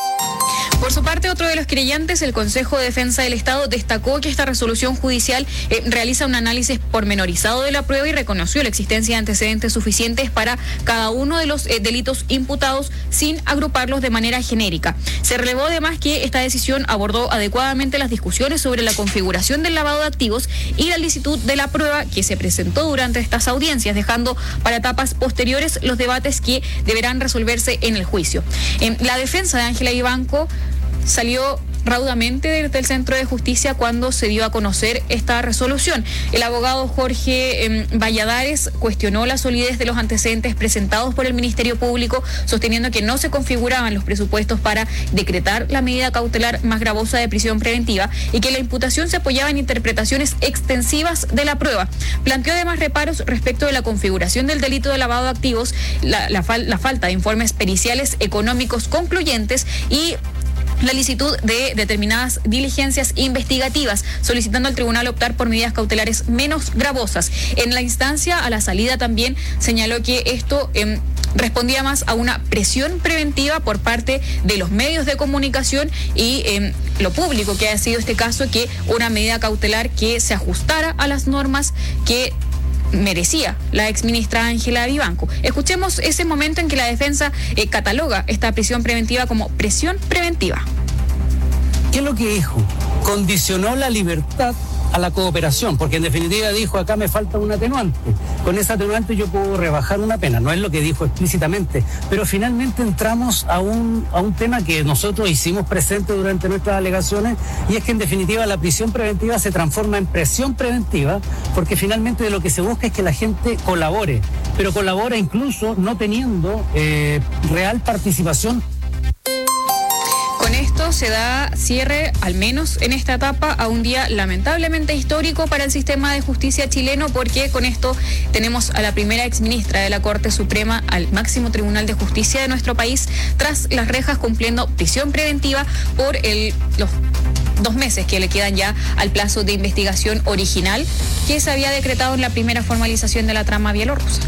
Por su parte, otro de los querellantes, el Consejo de Defensa del Estado, destacó que esta resolución judicial realiza un análisis pormenorizado de la prueba y reconoció la existencia de antecedentes suficientes para cada uno de los delitos imputados sin agruparlos de manera genérica. Se relevó además que esta decisión abordó adecuadamente las discusiones sobre la configuración del lavado de activos y la licitud de la prueba que se presentó durante estas audiencias, dejando para etapas posteriores los debates que deberán resolverse en el juicio. La defensa de Ángela Vivanco salió raudamente del Centro de Justicia cuando se dio a conocer esta resolución. El abogado Jorge Valladares cuestionó la solidez de los antecedentes presentados por el Ministerio Público, sosteniendo que no se configuraban los presupuestos para decretar la medida cautelar más gravosa de prisión preventiva y que la imputación se apoyaba en interpretaciones extensivas de la prueba. Planteó además reparos respecto de la configuración del delito de lavado de activos, la falta de informes periciales económicos concluyentes y la licitud de determinadas diligencias investigativas, solicitando al tribunal optar por medidas cautelares menos gravosas. En la instancia, a la salida también señaló que esto respondía más a una presión preventiva por parte de los medios de comunicación y lo público que ha sido este caso, que una medida cautelar que se ajustara a las normas que merecía la exministra Ángela Vivanco. Escuchemos ese momento en que la defensa cataloga esta prisión preventiva como presión preventiva. ¿Qué es lo que dijo? Condicionó la libertad a la cooperación, porque en definitiva dijo, acá me falta un atenuante. Con ese atenuante yo puedo rebajar una pena. No es lo que dijo explícitamente, pero finalmente entramos a un tema que nosotros hicimos presente durante nuestras alegaciones, y es que en definitiva la prisión preventiva se transforma en presión preventiva, porque finalmente de lo que se busca es que la gente colabore, pero colabora incluso no teniendo real participación. Con esto se da cierre, al menos en esta etapa, a un día lamentablemente histórico para el sistema de justicia chileno, porque con esto tenemos a la primera exministra de la Corte Suprema, al máximo tribunal de justicia de nuestro país, tras las rejas cumpliendo prisión preventiva por los 2 meses que le quedan ya al plazo de investigación original que se había decretado en la primera formalización de la trama bielorrusa.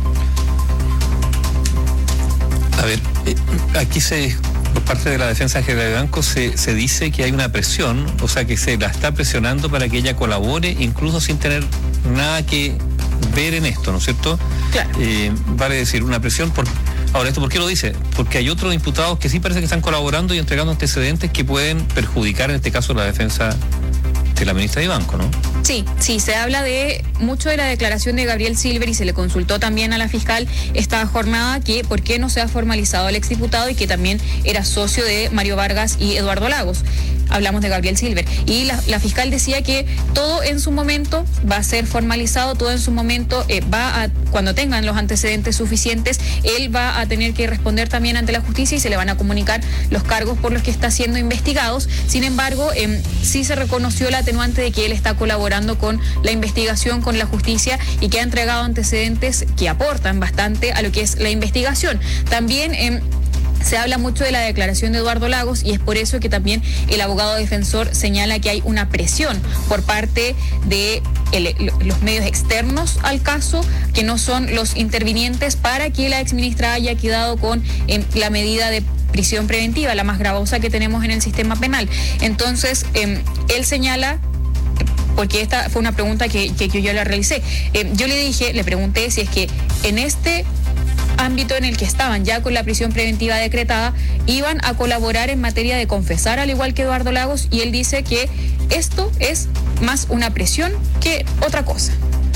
A ver, aquí por parte de la defensa general de Vivanco se dice que hay una presión, o sea que se la está presionando para que ella colabore, incluso sin tener nada que ver en esto, ¿no es cierto? Claro. Vale decir, una presión Ahora, ¿esto por qué lo dice? Porque hay otros imputados que sí parece que están colaborando y entregando antecedentes que pueden perjudicar, en este caso, la defensa de la ministra Vivanco, ¿no? Sí, se habla mucho de la declaración de Gabriel Silver y se le consultó también a la fiscal esta jornada que por qué no se ha formalizado al exdiputado y que también era socio de Mario Vargas y Eduardo Lagos. Hablamos de Gabriel Silver. Y la fiscal decía que todo en su momento va a ser formalizado, todo en su momento cuando tengan los antecedentes suficientes, él va a tener que responder también ante la justicia y se le van a comunicar los cargos por los que está siendo investigados. Sin embargo, sí se reconoció la atenuante de que él está colaborando con la investigación, con la justicia, y que ha entregado antecedentes que aportan bastante a lo que es la investigación. También se habla mucho de la declaración de Eduardo Lagos y es por eso que también el abogado defensor señala que hay una presión por parte de los medios externos al caso, que no son los intervinientes, para que la exministra haya quedado con la medida de prisión preventiva, la más gravosa que tenemos en el sistema penal. Entonces, él señala porque esta fue una pregunta que yo le realicé. Yo le pregunté si es que en este ámbito en el que estaban ya con la prisión preventiva decretada, iban a colaborar en materia de confesar, al igual que Eduardo Lagos, y él dice que esto es más una presión que otra cosa,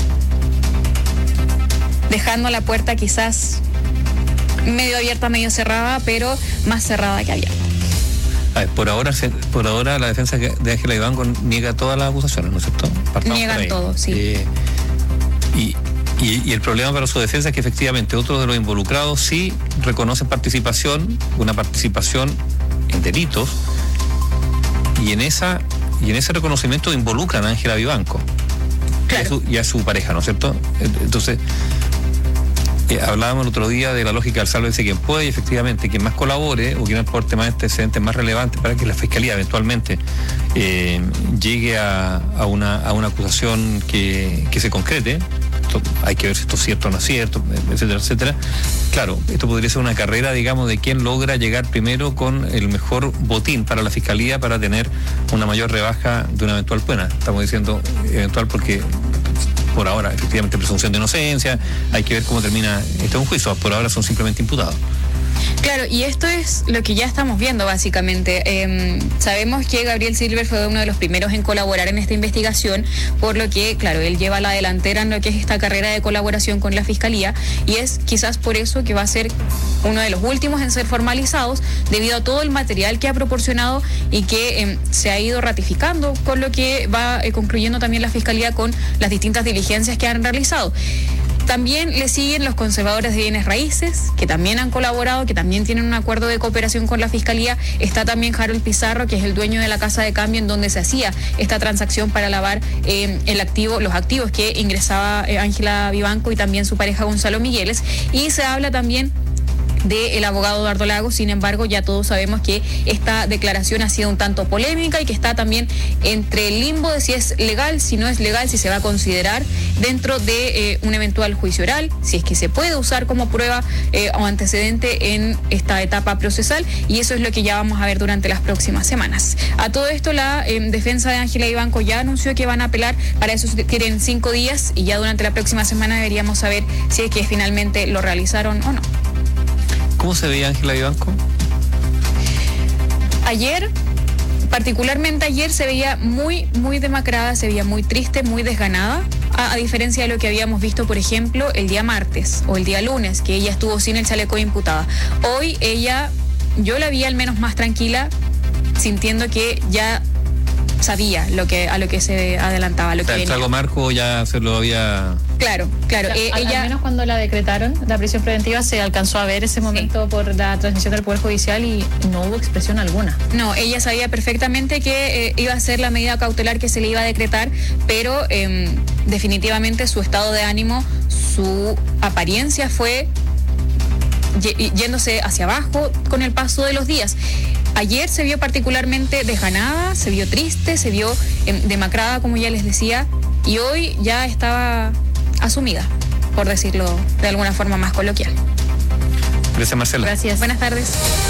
dejando la puerta quizás medio abierta, medio cerrada, pero más cerrada que abierta. Por ahora la defensa de Ángela Vivanco niega todas las acusaciones, ¿no es cierto? Niegan todo, sí. Y el problema para su defensa es que efectivamente otros de los involucrados sí reconocen una participación en delitos, y en ese reconocimiento involucran a Ángela Vivanco, claro, y a su pareja, ¿no es cierto? Entonces, hablábamos el otro día de la lógica del sálvese quien puede, y efectivamente quien más colabore o quien aporte más antecedentes más relevantes para que la Fiscalía eventualmente llegue a una acusación que se concrete. Hay que ver si esto es cierto o no es cierto, etcétera, etcétera. Claro, esto podría ser una carrera, digamos, de quién logra llegar primero con el mejor botín para la Fiscalía para tener una mayor rebaja de una eventual pena. Estamos diciendo eventual porque por ahora, efectivamente, presunción de inocencia, hay que ver cómo termina este un juicio. Por ahora son simplemente imputados. Claro, y esto es lo que ya estamos viendo básicamente. Sabemos que Gabriel Silver fue uno de los primeros en colaborar en esta investigación, por lo que, claro, él lleva la delantera en lo que es esta carrera de colaboración con la Fiscalía, y es quizás por eso que va a ser uno de los últimos en ser formalizados, debido a todo el material que ha proporcionado y que se ha ido ratificando con lo que va concluyendo también la Fiscalía con las distintas diligencias que han realizado. También le siguen los conservadores de bienes raíces, que también han colaborado, que también tienen un acuerdo de cooperación con la Fiscalía. Está también Harold Pizarro, que es el dueño de la casa de cambio en donde se hacía esta transacción para lavar los activos que ingresaba Ángela Vivanco y también su pareja Gonzalo Migueles. Y se habla también del abogado Eduardo Lagos. Sin embargo, ya todos sabemos que esta declaración ha sido un tanto polémica y que está también entre el limbo de si es legal, si no es legal, si se va a considerar dentro de un eventual juicio oral, si es que se puede usar como prueba o antecedente en esta etapa procesal, y eso es lo que ya vamos a ver durante las próximas semanas. A todo esto, la defensa de Ángela Vivanco ya anunció que van a apelar. Para eso tienen 5 días, y ya durante la próxima semana deberíamos saber si es que finalmente lo realizaron o no. ¿Cómo se veía Ángela Vivanco? Particularmente ayer, se veía muy, muy demacrada, se veía muy triste, muy desganada, a diferencia de lo que habíamos visto, por ejemplo, el día martes o el día lunes, que ella estuvo sin el chaleco de imputada. Hoy yo la vi al menos más tranquila, sintiendo que ya sabía a lo que se adelantaba, lo que venía. El trago marco ya se lo había... Claro. Al menos cuando la decretaron, la prisión preventiva, se alcanzó a ver ese momento por la transmisión del Poder Judicial y no hubo expresión alguna. No, ella sabía perfectamente que iba a ser la medida cautelar que se le iba a decretar, pero definitivamente su estado de ánimo, su apariencia fue yéndose hacia abajo con el paso de los días. Ayer se vio particularmente desganada, se vio triste, se vio demacrada, como ya les decía, y hoy ya estaba asumida, por decirlo de alguna forma más coloquial. Gracias, Marcela. Gracias. Buenas tardes.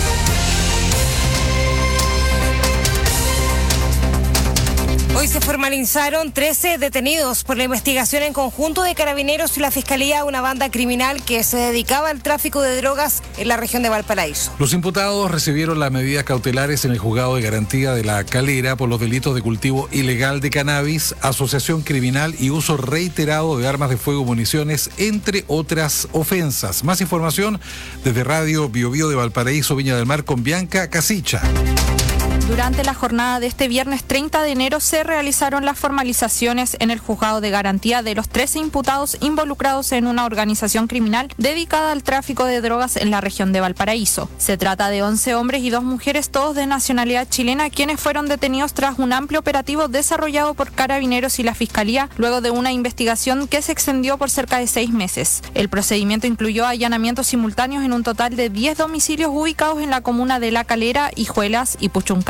Hoy se formalizaron 13 detenidos por la investigación en conjunto de Carabineros y la Fiscalía, una banda criminal que se dedicaba al tráfico de drogas en la región de Valparaíso. Los imputados recibieron las medidas cautelares en el Juzgado de Garantía de La Calera por los delitos de cultivo ilegal de cannabis, asociación criminal y uso reiterado de armas de fuego y municiones, entre otras ofensas. Más información desde Radio Biobío de Valparaíso, Viña del Mar, con Bianca Casicha. Durante la jornada de este viernes 30 de enero se realizaron las formalizaciones en el Juzgado de Garantía de los 13 imputados involucrados en una organización criminal dedicada al tráfico de drogas en la región de Valparaíso. Se trata de 11 hombres y 2 mujeres, todos de nacionalidad chilena, quienes fueron detenidos tras un amplio operativo desarrollado por Carabineros y la Fiscalía, luego de una investigación que se extendió por cerca de 6 meses. El procedimiento incluyó allanamientos simultáneos en un total de 10 domicilios ubicados en la comuna de La Calera, Hijuelas y Puchuncaví,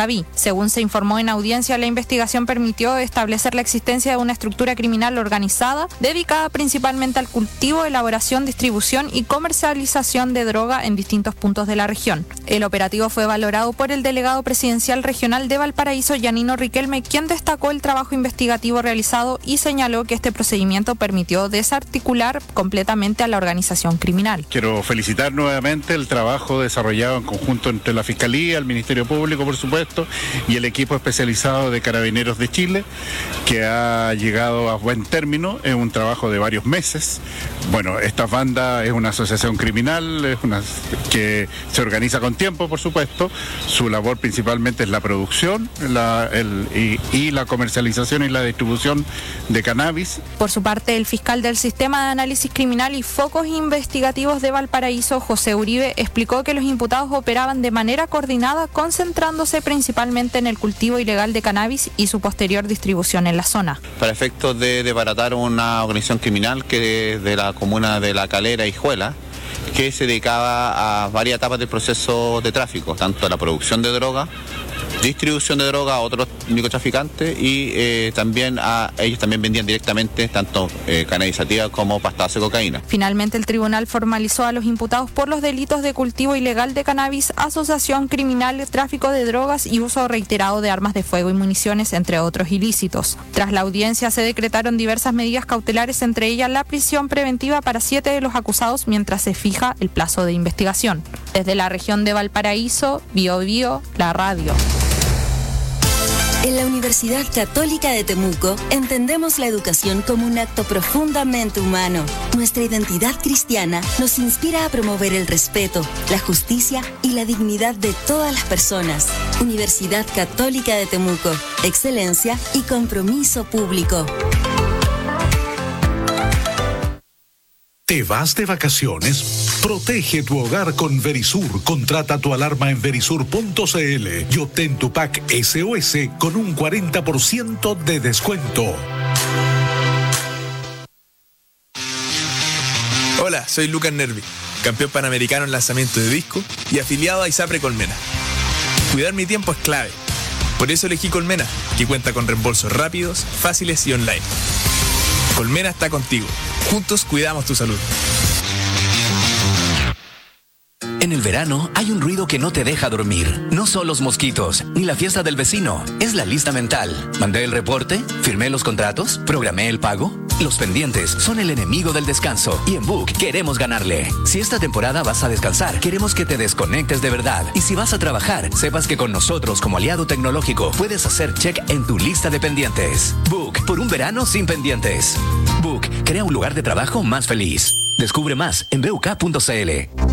Loncaví. Según se informó en audiencia, la investigación permitió establecer la existencia de una estructura criminal organizada dedicada principalmente al cultivo, elaboración, distribución y comercialización de droga en distintos puntos de la región. El operativo fue valorado por el delegado presidencial regional de Valparaíso, Yanino Riquelme, quien destacó el trabajo investigativo realizado y señaló que este procedimiento permitió desarticular completamente a la organización criminal. Quiero felicitar nuevamente el trabajo desarrollado en conjunto entre la Fiscalía, el Ministerio Público, por supuesto, y el equipo especializado de Carabineros de Chile, que ha llegado a buen término. Es un trabajo de varios meses. Bueno, esta banda es una asociación criminal, es una que se organiza con tiempo, por supuesto. Su labor principalmente es la producción y la comercialización y la distribución de cannabis. Por su parte, el fiscal del Sistema de Análisis Criminal y Focos Investigativos de Valparaíso, José Uribe, explicó que los imputados operaban de manera coordinada, concentrándose principalmente en el cultivo ilegal de cannabis y su posterior distribución en la zona. Para efectos de desbaratar una organización criminal que es de la comuna de La Calera y Juela, que se dedicaba a varias etapas del proceso de tráfico, tanto a la producción de droga, distribución de droga a otros microtraficantes y ellos también vendían directamente tanto cannabis sativa como pastas de cocaína. Finalmente, el tribunal formalizó a los imputados por los delitos de cultivo ilegal de cannabis, asociación criminal, tráfico de drogas y uso reiterado de armas de fuego y municiones, entre otros ilícitos. Tras la audiencia se decretaron diversas medidas cautelares, entre ellas la prisión preventiva para 7 de los acusados mientras se fija el plazo de investigación. Desde la región de Valparaíso, Biobío, la radio. En la Universidad Católica de Temuco entendemos la educación como un acto profundamente humano. Nuestra identidad cristiana nos inspira a promover el respeto, la justicia y la dignidad de todas las personas. Universidad Católica de Temuco, excelencia y compromiso público. ¿Te vas de vacaciones? Protege tu hogar con Verisur. Contrata tu alarma en verisur.cl y obtén tu pack SOS con un 40% de descuento. Hola, soy Lucas Nervi, campeón panamericano en lanzamiento de disco y afiliado a ISAPRE Colmena. Cuidar mi tiempo es clave. Por eso elegí Colmena, que cuenta con reembolsos rápidos, fáciles y online. Colmena está contigo. Juntos cuidamos tu salud. En el verano hay un ruido que no te deja dormir. No son los mosquitos, ni la fiesta del vecino. Es la lista mental. ¿Mandé el reporte? ¿Firmé los contratos? ¿Programé el pago? Los pendientes son el enemigo del descanso y en Book queremos ganarle. Si esta temporada vas a descansar, queremos que te desconectes de verdad. Y si vas a trabajar, sepas que con nosotros como aliado tecnológico puedes hacer check en tu lista de pendientes. Book, por un verano sin pendientes. Book, crea un lugar de trabajo más feliz. Descubre más en BUK.cl.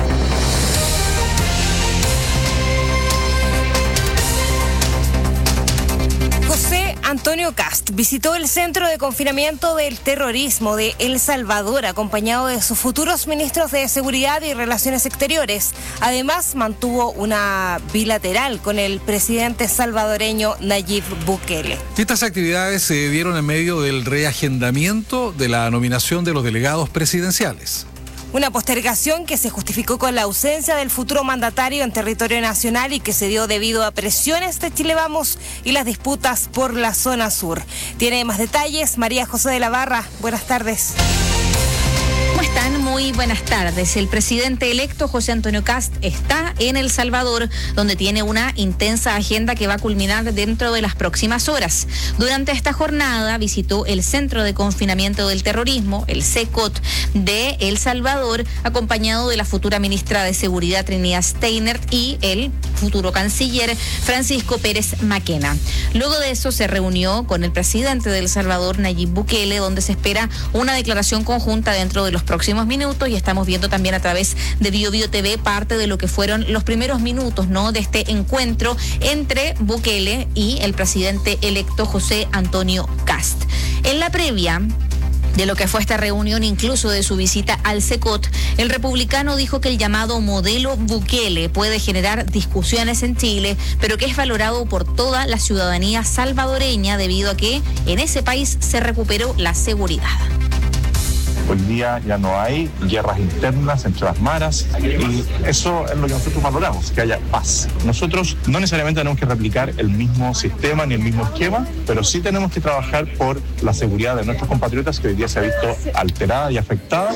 Antonio Kast visitó el Centro de Confinamiento del Terrorismo de El Salvador, acompañado de sus futuros ministros de Seguridad y Relaciones Exteriores. Además, mantuvo una bilateral con el presidente salvadoreño Nayib Bukele. Estas actividades se dieron en medio del reagendamiento de la nominación de los delegados presidenciales. Una postergación que se justificó con la ausencia del futuro mandatario en territorio nacional y que se dio debido a presiones de Chile Vamos y las disputas por la zona sur. Tiene más detalles María José de la Barra. Buenas tardes. ¿Cómo están? Muy buenas tardes. El presidente electo José Antonio Kast está en El Salvador, donde tiene una intensa agenda que va a culminar dentro de las próximas horas. Durante esta jornada visitó el Centro de Confinamiento del Terrorismo, el CECOT, de El Salvador, acompañado de la futura ministra de Seguridad Trinidad Steinert y el futuro canciller Francisco Pérez Maquena. Luego de eso se reunió con el presidente de El Salvador, Nayib Bukele, donde se espera una declaración conjunta dentro de los próximos minutos, y estamos viendo también a través de BioBio TV parte de lo que fueron los primeros minutos, ¿no?, de este encuentro entre Bukele y el presidente electo José Antonio Kast. En la previa de lo que fue esta reunión, incluso de su visita al CECOT, el republicano dijo que el llamado modelo Bukele puede generar discusiones en Chile, pero que es valorado por toda la ciudadanía salvadoreña debido a que en ese país se recuperó la seguridad. Hoy día ya no hay guerras internas entre las maras y eso es lo que nosotros valoramos, que haya paz. Nosotros no necesariamente tenemos que replicar el mismo sistema ni el mismo esquema, pero sí tenemos que trabajar por la seguridad de nuestros compatriotas que hoy día se ha visto alterada y afectada.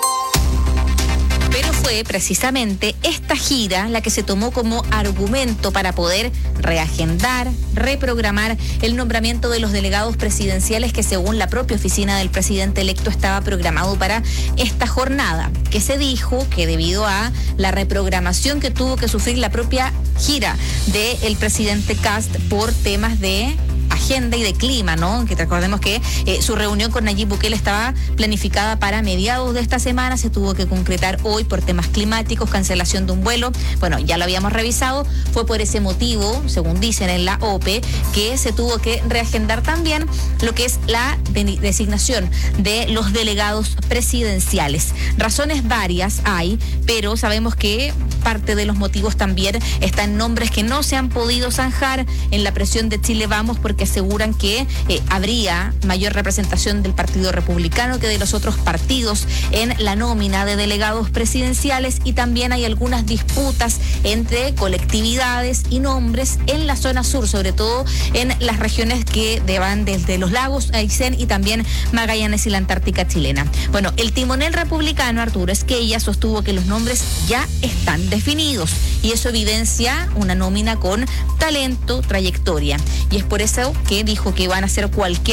Pero fue precisamente esta gira la que se tomó como argumento para poder reagendar, reprogramar el nombramiento de los delegados presidenciales que según la propia oficina del presidente electo estaba programado para esta jornada, que se dijo que debido a la reprogramación que tuvo que sufrir la propia gira del presidente Kast por temas de agenda y de clima, ¿no? Que recordemos que su reunión con Nayib Bukele estaba planificada para mediados de esta semana, se tuvo que concretar hoy por temas climáticos, cancelación de un vuelo, bueno, ya lo habíamos revisado, fue por ese motivo, según dicen en la OPE, que se tuvo que reagendar también lo que es la designación de los delegados presidenciales. Razones varias hay, pero sabemos que parte de los motivos también están nombres que no se han podido zanjar en la presión de Chile Vamos, porque aseguran que habría mayor representación del Partido Republicano que de los otros partidos en la nómina de delegados presidenciales, y también hay algunas disputas entre colectividades y nombres en la zona sur, sobre todo en las regiones que van desde los lagos Aysén y también Magallanes y la Antártica chilena. Bueno, el timonel republicano Arturo Esquella sostuvo que los nombres ya están definidos y eso evidencia una nómina con talento, trayectoria, y es por eso que dijo que van a hacer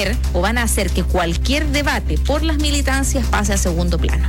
que cualquier debate por las militancias pase a segundo plano.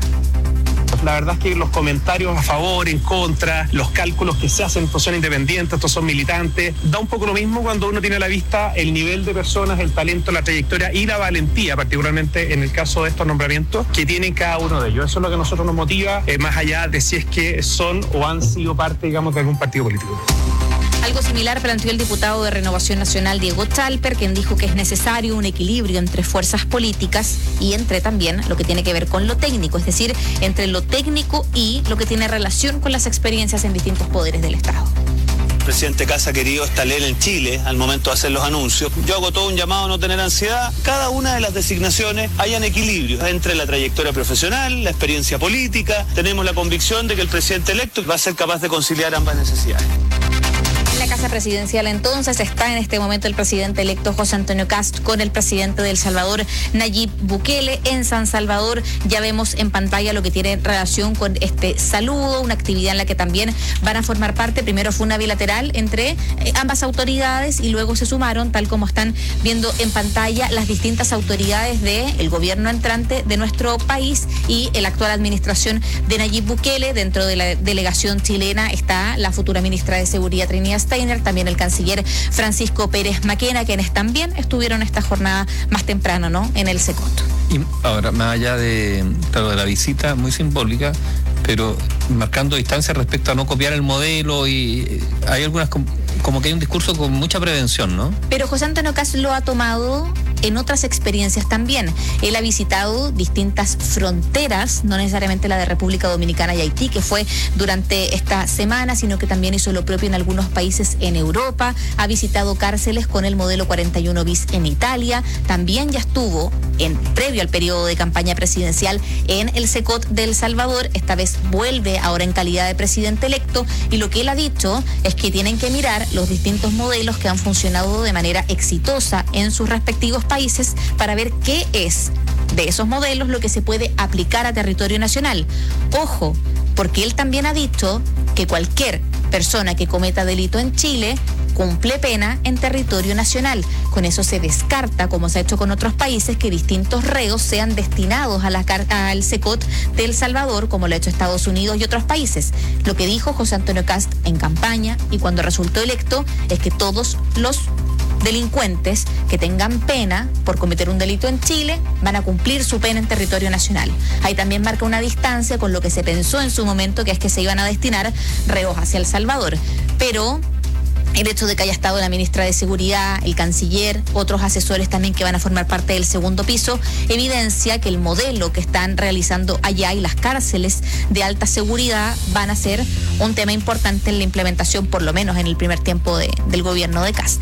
La verdad es que los comentarios a favor, en contra, los cálculos que se hacen, estos son independientes, estos son militantes, da un poco lo mismo cuando uno tiene a la vista el nivel de personas, el talento, la trayectoria y la valentía, particularmente en el caso de estos nombramientos, que tienen cada uno de ellos. Eso es lo que a nosotros nos motiva, más allá de si es que son o han sido parte, digamos, de algún partido político. Algo similar planteó el diputado de Renovación Nacional, Diego Chalper, quien dijo que es necesario un equilibrio entre fuerzas políticas y entre también lo que tiene que ver con lo técnico, es decir, entre lo técnico y lo que tiene relación con las experiencias en distintos poderes del Estado. El presidente Kast ha querido establecer en Chile al momento de hacer los anuncios. Yo hago todo un llamado a no tener ansiedad. Cada una de las designaciones hayan equilibrio entre la trayectoria profesional, la experiencia política. Tenemos la convicción de que el presidente electo va a ser capaz de conciliar ambas necesidades. En la Casa Presidencial entonces está en este momento el presidente electo José Antonio Kast con el presidente de El Salvador, Nayib Bukele. En San Salvador ya vemos en pantalla lo que tiene relación con este saludo, una actividad en la que también van a formar parte. Primero fue una bilateral entre ambas autoridades y luego se sumaron, tal como están viendo en pantalla, las distintas autoridades del gobierno entrante de nuestro país y la actual administración de Nayib Bukele. Dentro de la delegación chilena está la futura ministra de Seguridad, Trinidad Steiner, también el canciller Francisco Pérez Maquena, quienes también estuvieron esta jornada más temprano, ¿no?, en el Secot. Y ahora, más allá de la visita muy simbólica, pero marcando distancia respecto a no copiar el modelo, y hay algunas como que hay un discurso con mucha prevención, ¿no? Pero José Antonio Kast lo ha tomado en otras experiencias también. Él ha visitado distintas fronteras, no necesariamente la de República Dominicana y Haití, que fue durante esta semana, sino que también hizo lo propio en algunos países en Europa. Ha visitado cárceles con el modelo 41 bis en Italia. También ya estuvo previo al periodo de campaña presidencial en el Secot de El Salvador. Esta vez vuelve ahora en calidad de presidente electo, y lo que él ha dicho es que tienen que mirar los distintos modelos que han funcionado de manera exitosa en sus respectivos países para ver qué es de esos modelos lo que se puede aplicar a territorio nacional. Ojo, porque él también ha dicho que cualquier persona que cometa delito en Chile cumple pena en territorio nacional. Con eso se descarta, como se ha hecho con otros países, que distintos reos sean destinados al Secot de El Salvador, como lo ha hecho Estados Unidos y otros países. Lo que dijo José Antonio Kast en campaña y cuando resultó electo es que todos los delincuentes que tengan pena por cometer un delito en Chile van a cumplir su pena en territorio nacional. Ahí también marca una distancia con lo que se pensó en su momento, que es que se iban a destinar reos hacia El Salvador. Pero el hecho de que haya estado la ministra de Seguridad, el canciller, otros asesores también que van a formar parte del segundo piso, evidencia que el modelo que están realizando allá y las cárceles de alta seguridad van a ser un tema importante en la implementación, por lo menos en el primer tiempo del gobierno de Kast.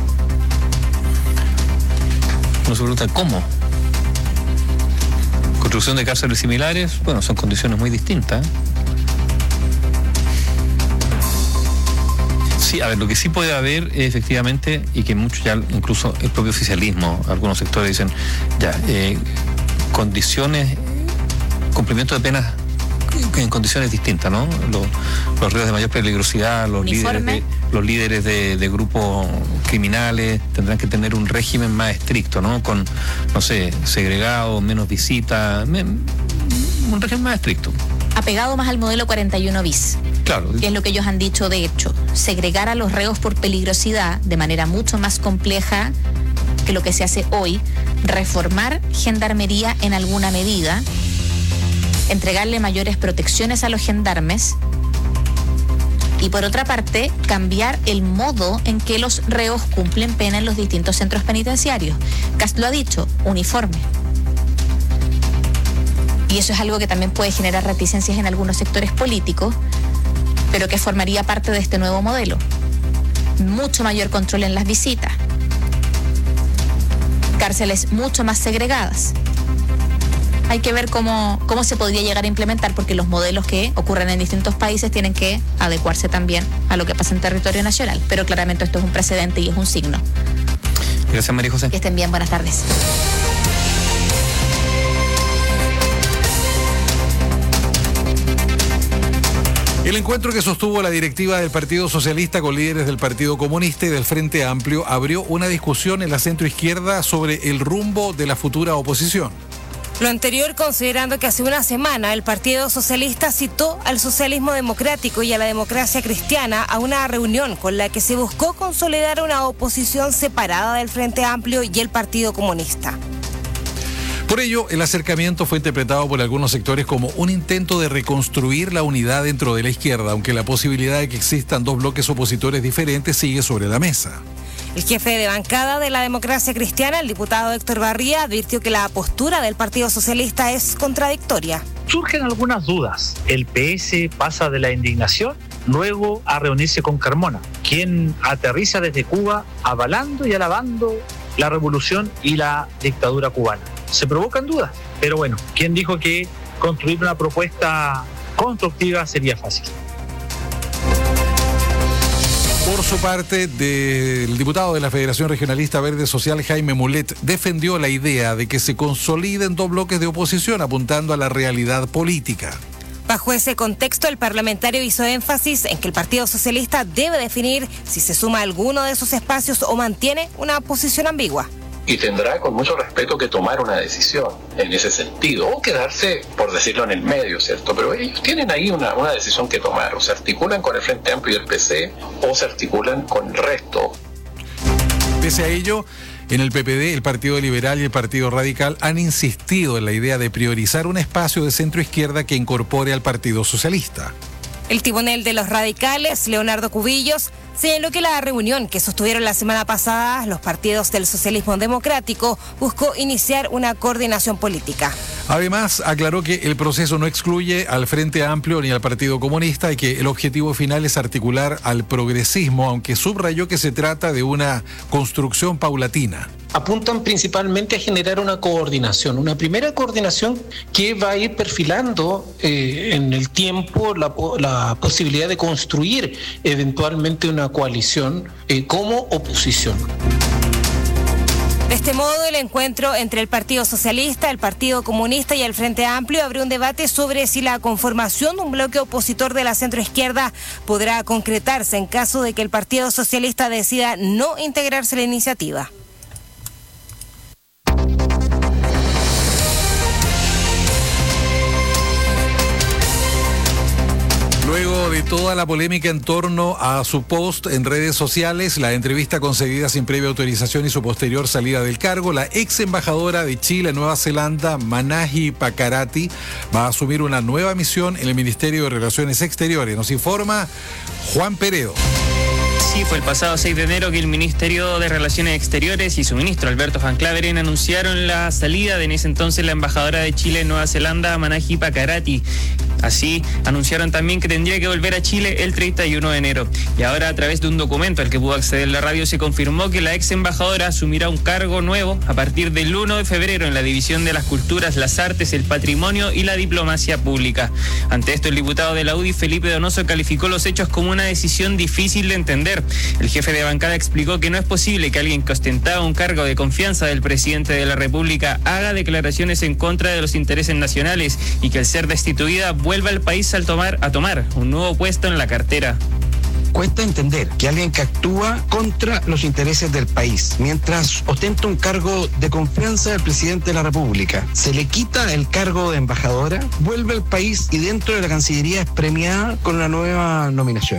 Uno se pregunta, ¿cómo? construcción de cárceles similares, bueno, son condiciones muy distintas. Sí, a ver, lo que sí puede haber efectivamente, y que muchos ya, incluso el propio oficialismo, algunos sectores dicen, condiciones, cumplimiento de penas en condiciones distintas, ¿no? Los riesgos de mayor peligrosidad, los líderes de grupos criminales tendrán que tener un régimen más estricto, ¿no? Con, no sé, segregado, menos visitas, un régimen más estricto. Apegado más al modelo 41 bis. Claro. Que es lo que ellos han dicho, de hecho. Segregar a los reos por peligrosidad de manera mucho más compleja que lo que se hace hoy. Reformar gendarmería en alguna medida. Entregarle mayores protecciones a los gendarmes. Y por otra parte, cambiar el modo en que los reos cumplen pena en los distintos centros penitenciarios. Kast lo ha dicho, uniforme. Y eso es algo que también puede generar reticencias en algunos sectores políticos, pero que formaría parte de este nuevo modelo. Mucho mayor control en las visitas. Cárceles mucho más segregadas. Hay que ver cómo se podría llegar a implementar, porque los modelos que ocurren en distintos países tienen que adecuarse también a lo que pasa en territorio nacional. Pero claramente esto es un precedente y es un signo. Gracias, María José. Que estén bien, buenas tardes. El encuentro que sostuvo la directiva del Partido Socialista con líderes del Partido Comunista y del Frente Amplio abrió una discusión en la centroizquierda sobre el rumbo de la futura oposición. Lo anterior considerando que hace una semana el Partido Socialista citó al socialismo democrático y a la democracia cristiana a una reunión con la que se buscó consolidar una oposición separada del Frente Amplio y el Partido Comunista. Por ello, el acercamiento fue interpretado por algunos sectores como un intento de reconstruir la unidad dentro de la izquierda, aunque la posibilidad de que existan dos bloques opositores diferentes sigue sobre la mesa. El jefe de bancada de la democracia cristiana, el diputado Héctor Barría, advirtió que la postura del Partido Socialista es contradictoria. Surgen algunas dudas. El PS pasa de la indignación luego a reunirse con Carmona, quien aterriza desde Cuba avalando y alabando la revolución y la dictadura cubana. Se provocan dudas, pero bueno, ¿quién dijo que construir una propuesta constructiva sería fácil? Por su parte, el diputado de la Federación Regionalista Verde Social, Jaime Mulet, defendió la idea de que se consoliden dos bloques de oposición apuntando a la realidad política. Bajo ese contexto, el parlamentario hizo énfasis en que el Partido Socialista debe definir si se suma a alguno de esos espacios o mantiene una posición ambigua. Y tendrá con mucho respeto que tomar una decisión en ese sentido, o quedarse, por decirlo, en el medio, ¿cierto? Pero ellos tienen ahí una decisión que tomar, o se articulan con el Frente Amplio y el PC, o se articulan con el resto. Pese a ello, en el PPD, el Partido Liberal y el Partido Radical han insistido en la idea de priorizar un espacio de centro-izquierda que incorpore al Partido Socialista. El timonel de los radicales, Leonardo Cubillos, señaló que la reunión que sostuvieron la semana pasada los partidos del socialismo democrático buscó iniciar una coordinación política. Además, aclaró que el proceso no excluye al Frente Amplio ni al Partido Comunista y que el objetivo final es articular al progresismo, aunque subrayó que se trata de una construcción paulatina. Apuntan principalmente a generar una coordinación, una primera coordinación que va a ir perfilando en el tiempo la posibilidad de construir eventualmente una coalición como oposición. De este modo, el encuentro entre el Partido Socialista, el Partido Comunista y el Frente Amplio abrió un debate sobre si la conformación de un bloque opositor de la centroizquierda podrá concretarse en caso de que el Partido Socialista decida no integrarse a la iniciativa. Luego de toda la polémica en torno a su post en redes sociales, la entrevista concedida sin previa autorización y su posterior salida del cargo, la ex embajadora de Chile en Nueva Zelanda, Manahi Pakarati, va a asumir una nueva misión en el Ministerio de Relaciones Exteriores. Nos informa Juan Peredo. Sí, fue el pasado 6 de enero que el Ministerio de Relaciones Exteriores y su ministro Alberto Van Claveren anunciaron la salida de en ese entonces la embajadora de Chile en Nueva Zelanda, Manahi Pakarati. Así, anunciaron también que tendría que volver a Chile el 31 de enero. Y ahora, a través de un documento al que pudo acceder la radio, se confirmó que la ex embajadora asumirá un cargo nuevo a partir del 1 de febrero en la División de las Culturas, las Artes, el Patrimonio y la Diplomacia Pública. Ante esto, el diputado de la UDI, Felipe Donoso, calificó los hechos como una decisión difícil de entender. El jefe de bancada explicó que no es posible que alguien que ostentaba un cargo de confianza del presidente de la República haga declaraciones en contra de los intereses nacionales y que al ser destituida vuelva al país a tomar un nuevo puesto en la cartera. Cuesta entender que alguien que actúa contra los intereses del país, mientras ostenta un cargo de confianza del presidente de la República, se le quita el cargo de embajadora, vuelve al país y dentro de la Cancillería es premiada con una nueva nominación.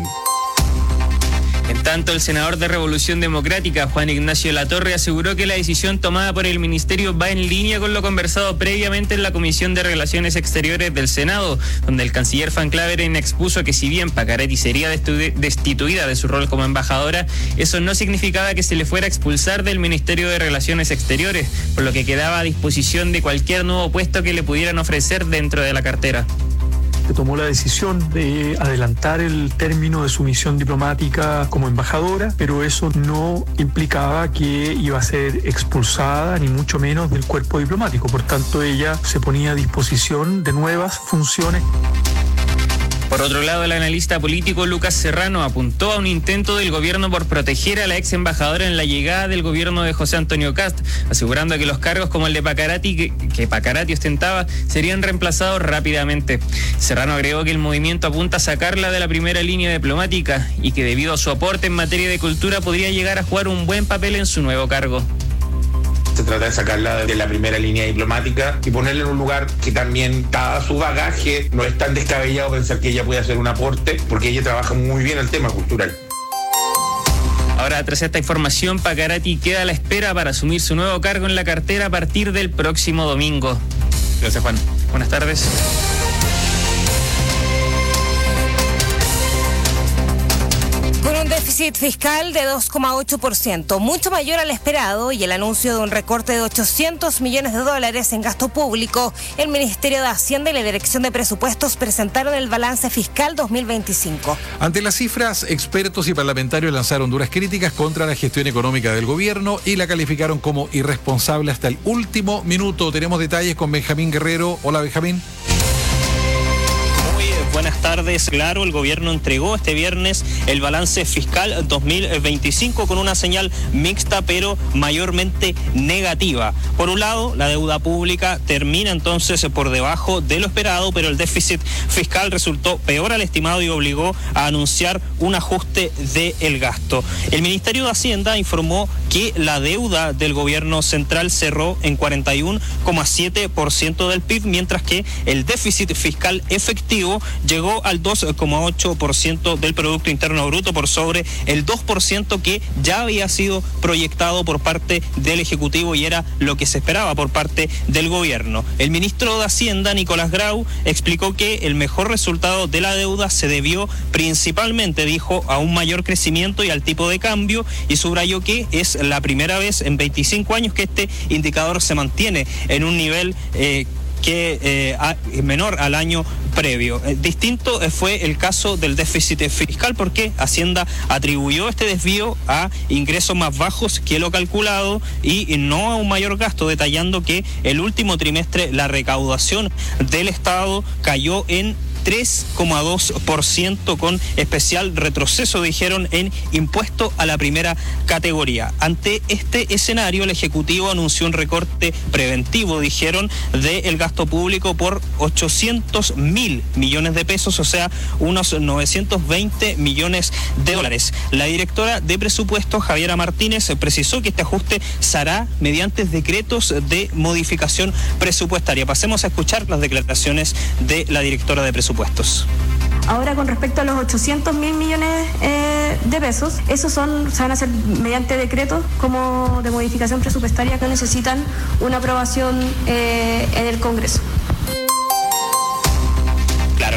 En tanto, el senador de Revolución Democrática, Juan Ignacio Latorre, aseguró que la decisión tomada por el ministerio va en línea con lo conversado previamente en la Comisión de Relaciones Exteriores del Senado, donde el canciller Van Claveren expuso que si bien Pakarati sería destituida de su rol como embajadora, eso no significaba que se le fuera a expulsar del Ministerio de Relaciones Exteriores, por lo que quedaba a disposición de cualquier nuevo puesto que le pudieran ofrecer dentro de la cartera. Se tomó la decisión de adelantar el término de su misión diplomática como embajadora, pero eso no implicaba que iba a ser expulsada, ni mucho menos del cuerpo diplomático. Por tanto, ella se ponía a disposición de nuevas funciones. Por otro lado, el analista político Lucas Serrano apuntó a un intento del gobierno por proteger a la ex embajadora en la llegada del gobierno de José Antonio Kast, asegurando que los cargos como el de Pakarati, que Pakarati ostentaba, serían reemplazados rápidamente. Serrano agregó que el movimiento apunta a sacarla de la primera línea diplomática y que debido a su aporte en materia de cultura podría llegar a jugar un buen papel en su nuevo cargo. Se trata de sacarla de la primera línea diplomática y ponerla en un lugar que también, dada su bagaje, no es tan descabellado pensar que ella puede hacer un aporte, porque ella trabaja muy bien el tema cultural. Ahora, tras esta información, Pakarati queda a la espera para asumir su nuevo cargo en la cartera a partir del próximo domingo. Gracias, Juan. Buenas tardes. Déficit fiscal de 2,8%, mucho mayor al esperado, y el anuncio de un recorte de $800 millones en gasto público, el Ministerio de Hacienda y la Dirección de Presupuestos presentaron el balance fiscal 2025. Ante las cifras, expertos y parlamentarios lanzaron duras críticas contra la gestión económica del gobierno y la calificaron como irresponsable hasta el último minuto. Tenemos detalles con Benjamín Guerrero. Hola, Benjamín. Buenas tardes. Claro, el gobierno entregó este viernes el balance fiscal 2025 con una señal mixta, pero mayormente negativa. Por un lado, la deuda pública termina entonces por debajo de lo esperado, pero el déficit fiscal resultó peor al estimado y obligó a anunciar un ajuste del gasto. El Ministerio de Hacienda informó que la deuda del gobierno central cerró en 41,7% del PIB, mientras que el déficit fiscal efectivo llegó al 2,8% del Producto Interno Bruto, por sobre el 2% que ya había sido proyectado por parte del Ejecutivo y era lo que se esperaba por parte del gobierno. El ministro de Hacienda, Nicolás Grau, explicó que el mejor resultado de la deuda se debió principalmente, dijo, a un mayor crecimiento y al tipo de cambio, y subrayó que es la primera vez en 25 años que este indicador se mantiene en un nivel menor al año previo. Distinto fue el caso del déficit fiscal, porque Hacienda atribuyó este desvío a ingresos más bajos que lo calculado y no a un mayor gasto, detallando que el último trimestre la recaudación del Estado cayó en 3,2%, con especial retroceso, dijeron, en impuesto a la primera categoría. Ante este escenario, el Ejecutivo anunció un recorte preventivo, dijeron, del gasto público por 800.000 millones de pesos, o sea, unos 920 millones de dólares. La directora de Presupuestos, Javiera Martínez, precisó que este ajuste se hará mediante decretos de modificación presupuestaria. Pasemos a escuchar las declaraciones de la directora de Presupuestos. Ahora, con respecto a los 800.000 millones de pesos, esos se van a hacer mediante decretos como de modificación presupuestaria que necesitan una aprobación en el Congreso. Claro,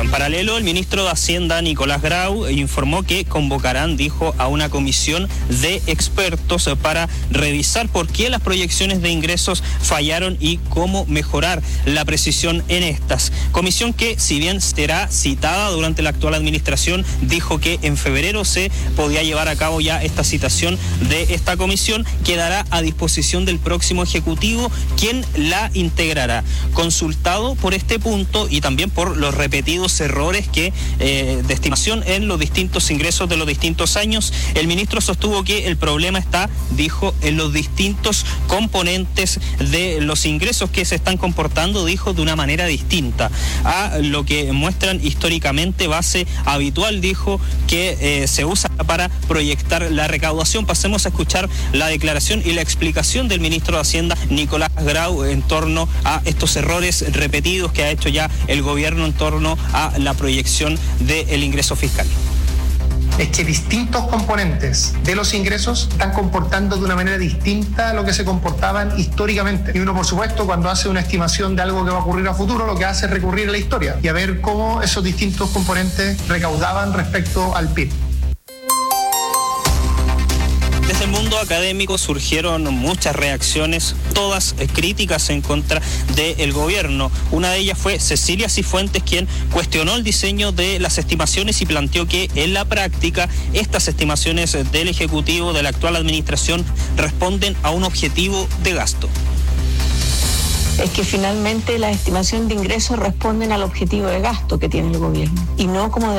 En paralelo, el ministro de Hacienda, Nicolás Grau, informó que convocarán, dijo, a una comisión de expertos para revisar por qué las proyecciones de ingresos fallaron y cómo mejorar la precisión en estas. Comisión que, si bien será citada durante la actual administración, dijo que en febrero se podía llevar a cabo ya esta citación de esta comisión, quedará a disposición del próximo Ejecutivo, quien la integrará. Consultado por este punto y también por los repetidos errores de estimación en los distintos ingresos de los distintos años, el ministro sostuvo que el problema está, dijo, en los distintos componentes de los ingresos que se están comportando, dijo, de una manera distinta a lo que muestran históricamente base habitual, dijo, que se usa para proyectar la recaudación. Pasemos a escuchar la declaración y la explicación del ministro de Hacienda, Nicolás Grau, en torno a estos errores repetidos que ha hecho ya el gobierno en torno a la proyección del ingreso fiscal. Es que distintos componentes de los ingresos están comportando de una manera distinta a lo que se comportaban históricamente. Y uno, por supuesto, cuando hace una estimación de algo que va a ocurrir a futuro, lo que hace es recurrir a la historia y a ver cómo esos distintos componentes recaudaban respecto al PIB. Desde el mundo académico surgieron muchas reacciones, todas críticas en contra del gobierno. Una de ellas fue Cecilia Cifuentes, quien cuestionó el diseño de las estimaciones y planteó que en la práctica estas estimaciones del Ejecutivo de la actual administración responden a un objetivo de gasto. Es que finalmente la estimación de ingresos responden al objetivo de gasto que tiene el gobierno y no como